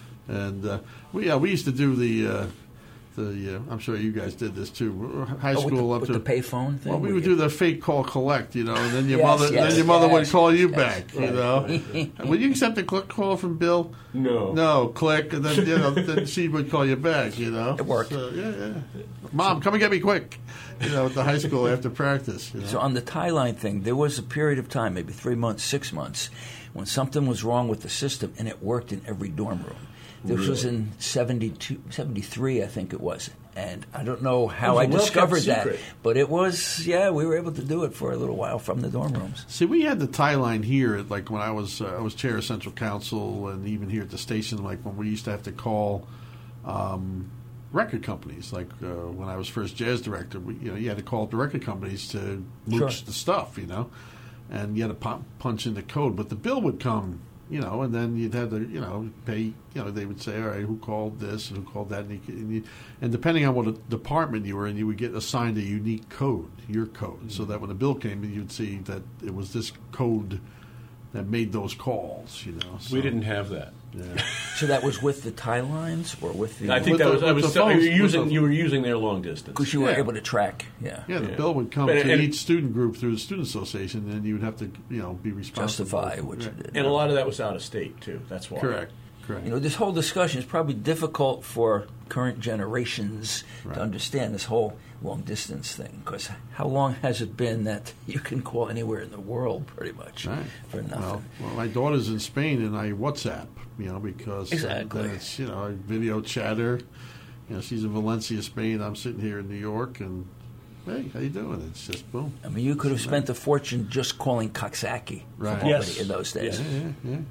And uh, we yeah we used to do the. Uh, The, uh, I'm sure you guys did this too. High Oh, school with the, up with to the payphone thing? well, we where would you- do the fake call collect, you know, and then your Yes, mother, yes, then your mother would yes, call you yes, back, you yes. know. Would you accept a click call from Bill? No. No, click, and then you know, then she would call you back, you know. It worked. So, yeah, yeah. Mom, come and get me quick, you know, at the high school after practice. You know? So on the tie line thing, there was a period of time, maybe three months, six months, when something was wrong with the system, and it worked in every dorm room. This was in seventy-two, seventy-three, I think it was. And I don't know how I It was a well-kept discovered that, secret. but it was, yeah, we were able to do it for a little while from the dorm rooms. See, we had the tie line here, like when I was uh, I was chair of Central Council, and even here at the station, like when we used to have to call um, record companies. Like uh, when I was first jazz director, we, you know, you had to call the record companies to mooch Sure. the stuff, you know, and you had to pu- punch in the code. But the bill would come, you know, and then you'd have to, you know, pay. You know, they would say, all right, who called this and who called that, and, you, could- and, you, and depending on what department you were in, you would get assigned a unique code, your code, so that when the bill came, you'd see that it was this code that made those calls. You know, so, We didn't have that. Yeah. So that was with the tie lines or with the? I think With that the- was. I with was the so, you, phones, were with using, the- you were using their long distance. Because you were Yeah. able to track. Yeah. Yeah, the Yeah. bill would come But- to and- each student group through the student association, and you would have to, you know, be responsible. Justify for- what you right. did. And a lot of that was out of state too. That's why. Correct. Correct. You know, this whole discussion is probably difficult for current generations Right. to understand this whole long distance thing. Because how long has it been that you can call anywhere in the world, pretty much, Right. for nothing? Well, well, my daughter's in Spain, and I WhatsApp, you know, because uh, Exactly. then it's, you know, I video chatter. You know, she's in Valencia, Spain. I'm sitting here in New York, and hey, how you doing? It's just boom. I mean, you could have spent a fortune just calling Coxsackie Right. from Albany Yes. in those days. Yeah. Yeah, yeah.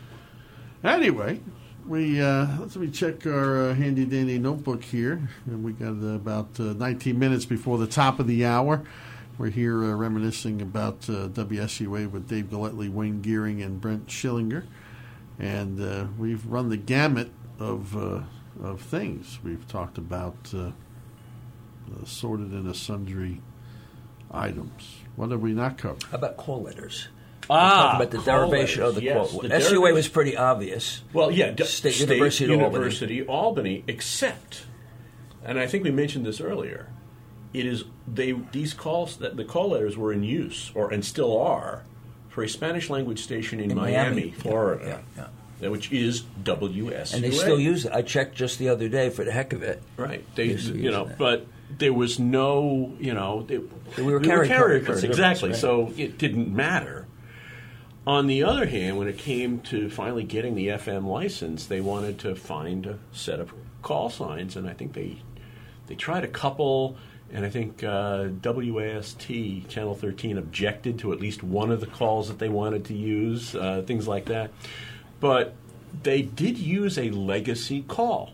Anyway, we uh, let's me check our uh, handy dandy notebook here, and we got uh, about uh, nineteen minutes before the top of the hour. We're here uh, reminiscing about uh, W S U A with Dave Galletly, Wayne Gearing, and Brent Schillinger, and uh, we've run the gamut of uh, of things. We've talked about uh, assorted and sundry items. What have we not covered? How about call letters? Ah, Talk about the call derivation of the letters, quote. yes, the S U A derivation- was pretty obvious. Well, yeah, d- State State University of Albany. University Albany, except, and I think we mentioned this earlier. It is they these calls that the call letters were in use or and still are for a Spanish language station in, In Miami, Miami. Florida, Yeah, uh, which is W S U A. And they still use it. I checked just the other day for the heck of it. Right. They, They're still you know, using it. but there was no, you know, they, They were they carrier carrier codes, codes, right. exactly. Right. So it didn't matter. On the other hand, when it came to finally getting the F M license, they wanted to find a set of call signs, and I think they they tried a couple. And I think uh, W A S T, Channel thirteen, objected to at least one of the calls that they wanted to use, uh, things like that. But they did use a legacy call,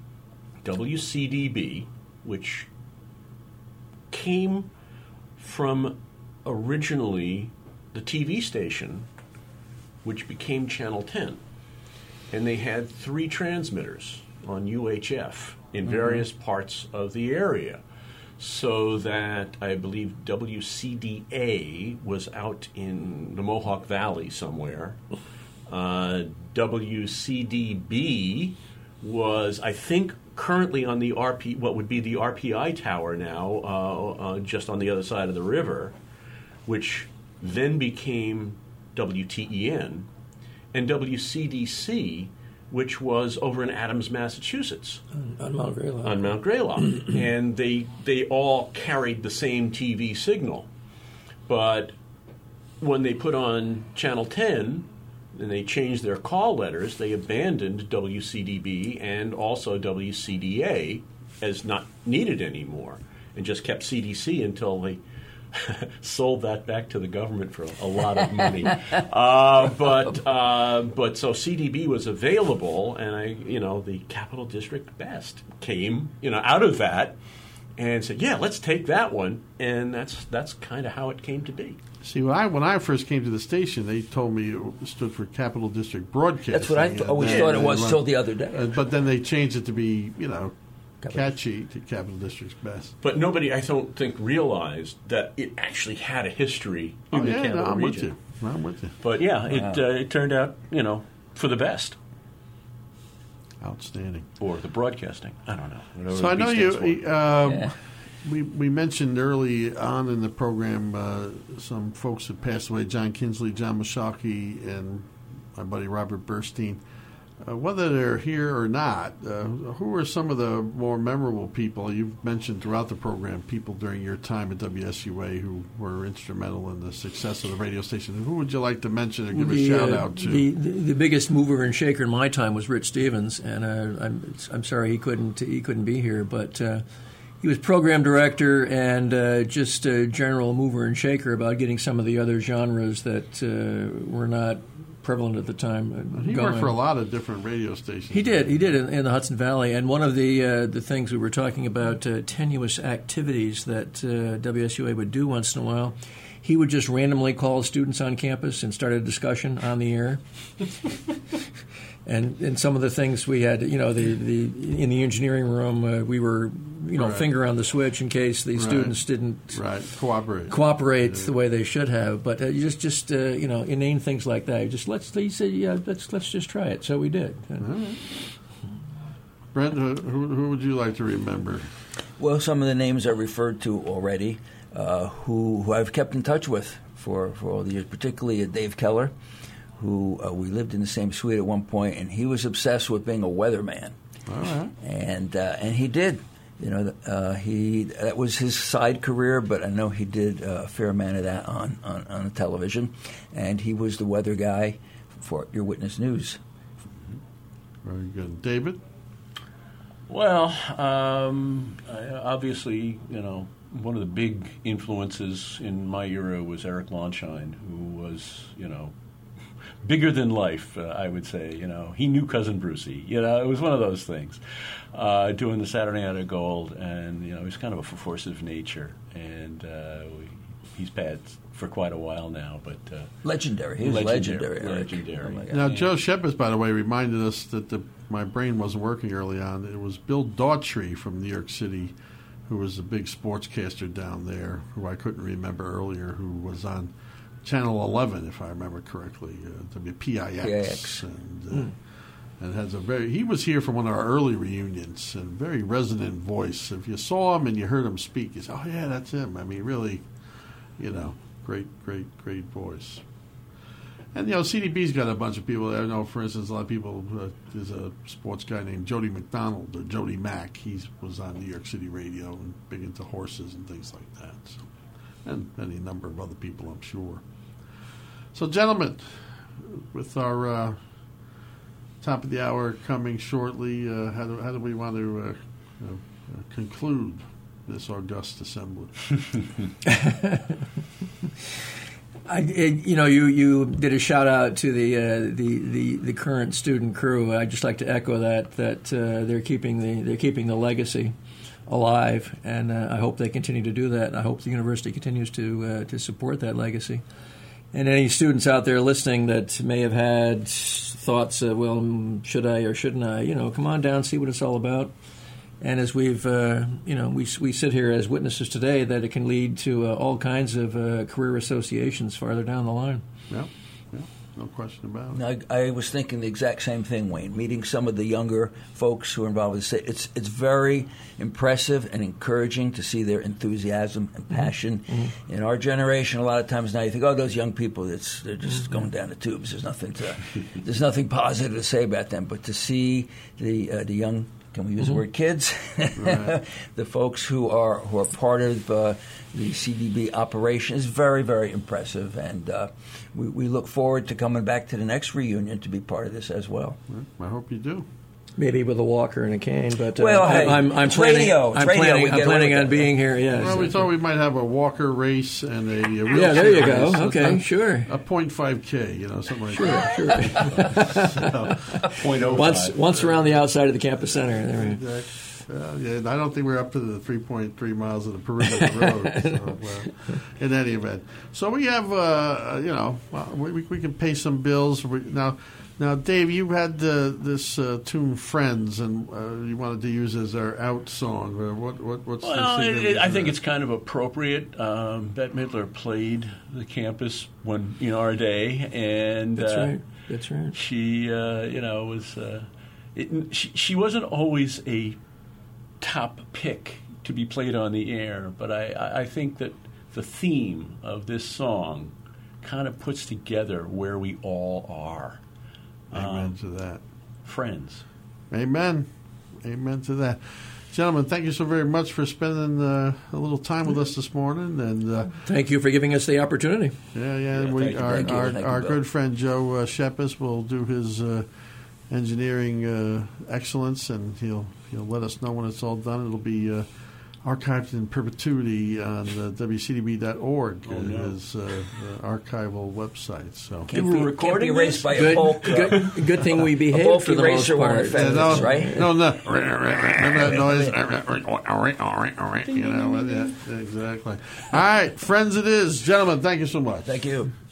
W C D B, which came from originally the T V station, which became Channel ten. And they had three transmitters on U H F in various parts of the area. So that I believe W C D A was out in the Mohawk Valley somewhere. Uh, W C D B was, I think, currently on the R P, what would be the R P I tower now, uh, uh, just on the other side of the river, which then became W T E N, and W C D C, which was over in Adams, Massachusetts. On Mount Greylock. On Mount Greylock. And they they all carried the same T V signal. But when they put on Channel ten and they changed their call letters, they abandoned W C D B and also W C D A as not needed anymore and just kept C D C until they sold that back to the government for a lot of money. uh, but uh, but so C D B was available, and I you know the Capital District Best came you know out of that and said, yeah, let's take that one, and that's that's kind of how it came to be. See, when I when I first came to the station, they told me it stood for Capital District Broadcasting. That's what I th- and always then- thought it was and- till the other day. uh, but then they changed it to be, you know, Capital- catchy to Capital District's Best. But nobody, I don't think, realized that it actually had a history in Oh, the yeah, Capital no, I'm with region. you. I'm with you. But yeah, Wow. it uh, it turned out you know for the best. Outstanding. Or the broadcasting. I don't know. Whatever So I the B know stands you. for. Um, Yeah. We we mentioned early on in the program uh, some folks that passed away: John Kinsley, John Mashaki, and my buddy Robert Burstein. Uh, whether they're here or not, uh, who are some of the more memorable people you've mentioned throughout the program? People during your time at W S U A who were instrumental in the success of the radio station. Who would you like to mention or give the, a shout uh, out to? The, the, the biggest mover and shaker in my time was Rich Stevens, and uh, I'm I'm sorry he couldn't he couldn't be here, but uh, he was program director and uh, just a general mover and shaker about getting some of the other genres that uh, were not prevalent at the time. Uh, he going. worked for a lot of different radio stations. He did. He did in, in the Hudson Valley. And one of the uh, the things we were talking about, uh, tenuous activities that uh, W S U A would do once in a while, he would just randomly call students on campus and start a discussion on the air. and and some of the things we had, you know, the, the in the engineering room, uh, we were you know, Right. finger on the switch in case the Right. students didn't Right, cooperate. cooperate the way they should have. But uh, you just, just uh, you know, inane things like that. You just let's. He said, yeah, let's let's just try it. So we did. And, Brent, who, who who would you like to remember? Well, some of the names I referred to already, uh, who who I've kept in touch with for, for all the years, particularly uh, Dave Keller, who uh, we lived in the same suite at one point, and he was obsessed with being a weatherman. All right. And uh, and he did, you know, uh, he that was his side career, but I know he did uh, a fair amount of that on, on, on the television, and he was the weather guy for Your Witness News. Very good. David? Well, um, I- obviously, you know, one of the big influences in my era was Eric Lonshine, who was, you know, bigger than life, uh, I would say. You know, he knew Cousin Brucey. You know, it was one of those things. Uh, doing the Saturday Night of Gold, and you know, he's kind of a force of nature, and uh, we, he's passed for quite a while now. But uh, Legendary. He was legendary. legendary, Eric. legendary. Oh my God. Now, Joe Shepard, by the way, reminded us that the, my brain wasn't working early on. It was Bill Daughtry from New York City, who was a big sportscaster down there, who I couldn't remember earlier, who was on Channel eleven, if I remember correctly, uh, W P I X, P I X. and uh, and has a very. He was here for one of our early reunions, and very resonant voice. If you saw him and you heard him speak, you said, "Oh yeah, that's him." I mean, really, you know, great, great, great voice. And you know, C D B's got a bunch of people. I know, for instance, a lot of people. Uh, there's a sports guy named Jody McDonald or Jody Mack. He was on New York City radio and big into horses and things like that. So, and any number of other people, I'm sure. So, gentlemen, with our uh, top of the hour coming shortly, uh, how do how do we want to uh, uh, conclude this august assembly? I, it, you know, you, you did a shout out to the, uh, the the the current student crew. I'd just like to echo that that uh, they're keeping the they're keeping the legacy alive, and uh, I hope they continue to do that. I hope the university continues to uh, to support that legacy. And any students out there listening that may have had thoughts, uh, well, should I or shouldn't I? You know, come on down, see what it's all about. And as we've, uh, you know, we we sit here as witnesses today, that it can lead to uh, all kinds of uh, career associations farther down the line. Yeah, yeah, no question about it. I, I was thinking the exact same thing, Wayne. Meeting some of the younger folks who are involved with this, it's it's very impressive and encouraging to see their enthusiasm and passion. Mm-hmm. In our generation, a lot of times now you think, oh, those young people, it's they're just mm-hmm. going down the tubes. There's nothing to, there's nothing positive to say about them. But to see the uh, the young, can we use mm-hmm. the word kids? Right. The folks who are who are part of uh, the C D B operation is very, very impressive, and uh, we, we look forward to coming back to the next reunion to be part of this as well. I hope you do. Maybe with a walker and a cane, but uh, well, hey, I'm, I'm it's planning. radio. It's I'm radio. planning, We I'm get planning away on with being here. Yeah. Well, we thought we might have a walker race and a, a wheelchair yeah, there you go. race. Okay, a, sure. A point five K, you know, something like sure, that. Sure, so, point oh five. Once, once around the outside of the campus center. There we go. Uh, yeah, I don't think we're up to the three point three miles of the perimeter road. So, uh, in any event, so we have, uh, you know, well, we, we can pay some bills. We, now, now, Dave, you had uh, this uh, tune "Friends," and uh, you wanted to use as our out song. Uh, what, what, what's well, the it, it, I think that? it's kind of appropriate. Um, Bette Midler played the campus one in our day, and that's uh, right. That's right. She, uh, you know, was uh, it, she, she wasn't always a top pick to be played on the air, but I, I think that the theme of this song kind of puts together where we all are. Amen um, to that. Friends. Amen. Amen to that. Gentlemen, thank you so very much for spending uh, a little time with us this morning. And uh, thank you for giving us the opportunity. Yeah, yeah. yeah we, thank our you. our, Thank our you, good friend Joe uh, Shepis will do his uh, engineering uh, excellence, and he'll he'll let us know when it's all done. It'll be uh, archived in perpetuity on uh, W C D B dot org, oh, no. his uh, uh, archival website. So Can't You be, were recording can't be erased this? by a Good, bulk. Uh, good, good thing we a behaved bulk for the most eraser won't part. offend no, us, right? no, no. Remember that noise? You know, yeah, exactly. All right, friends, it is. Gentlemen, thank you so much. Thank you.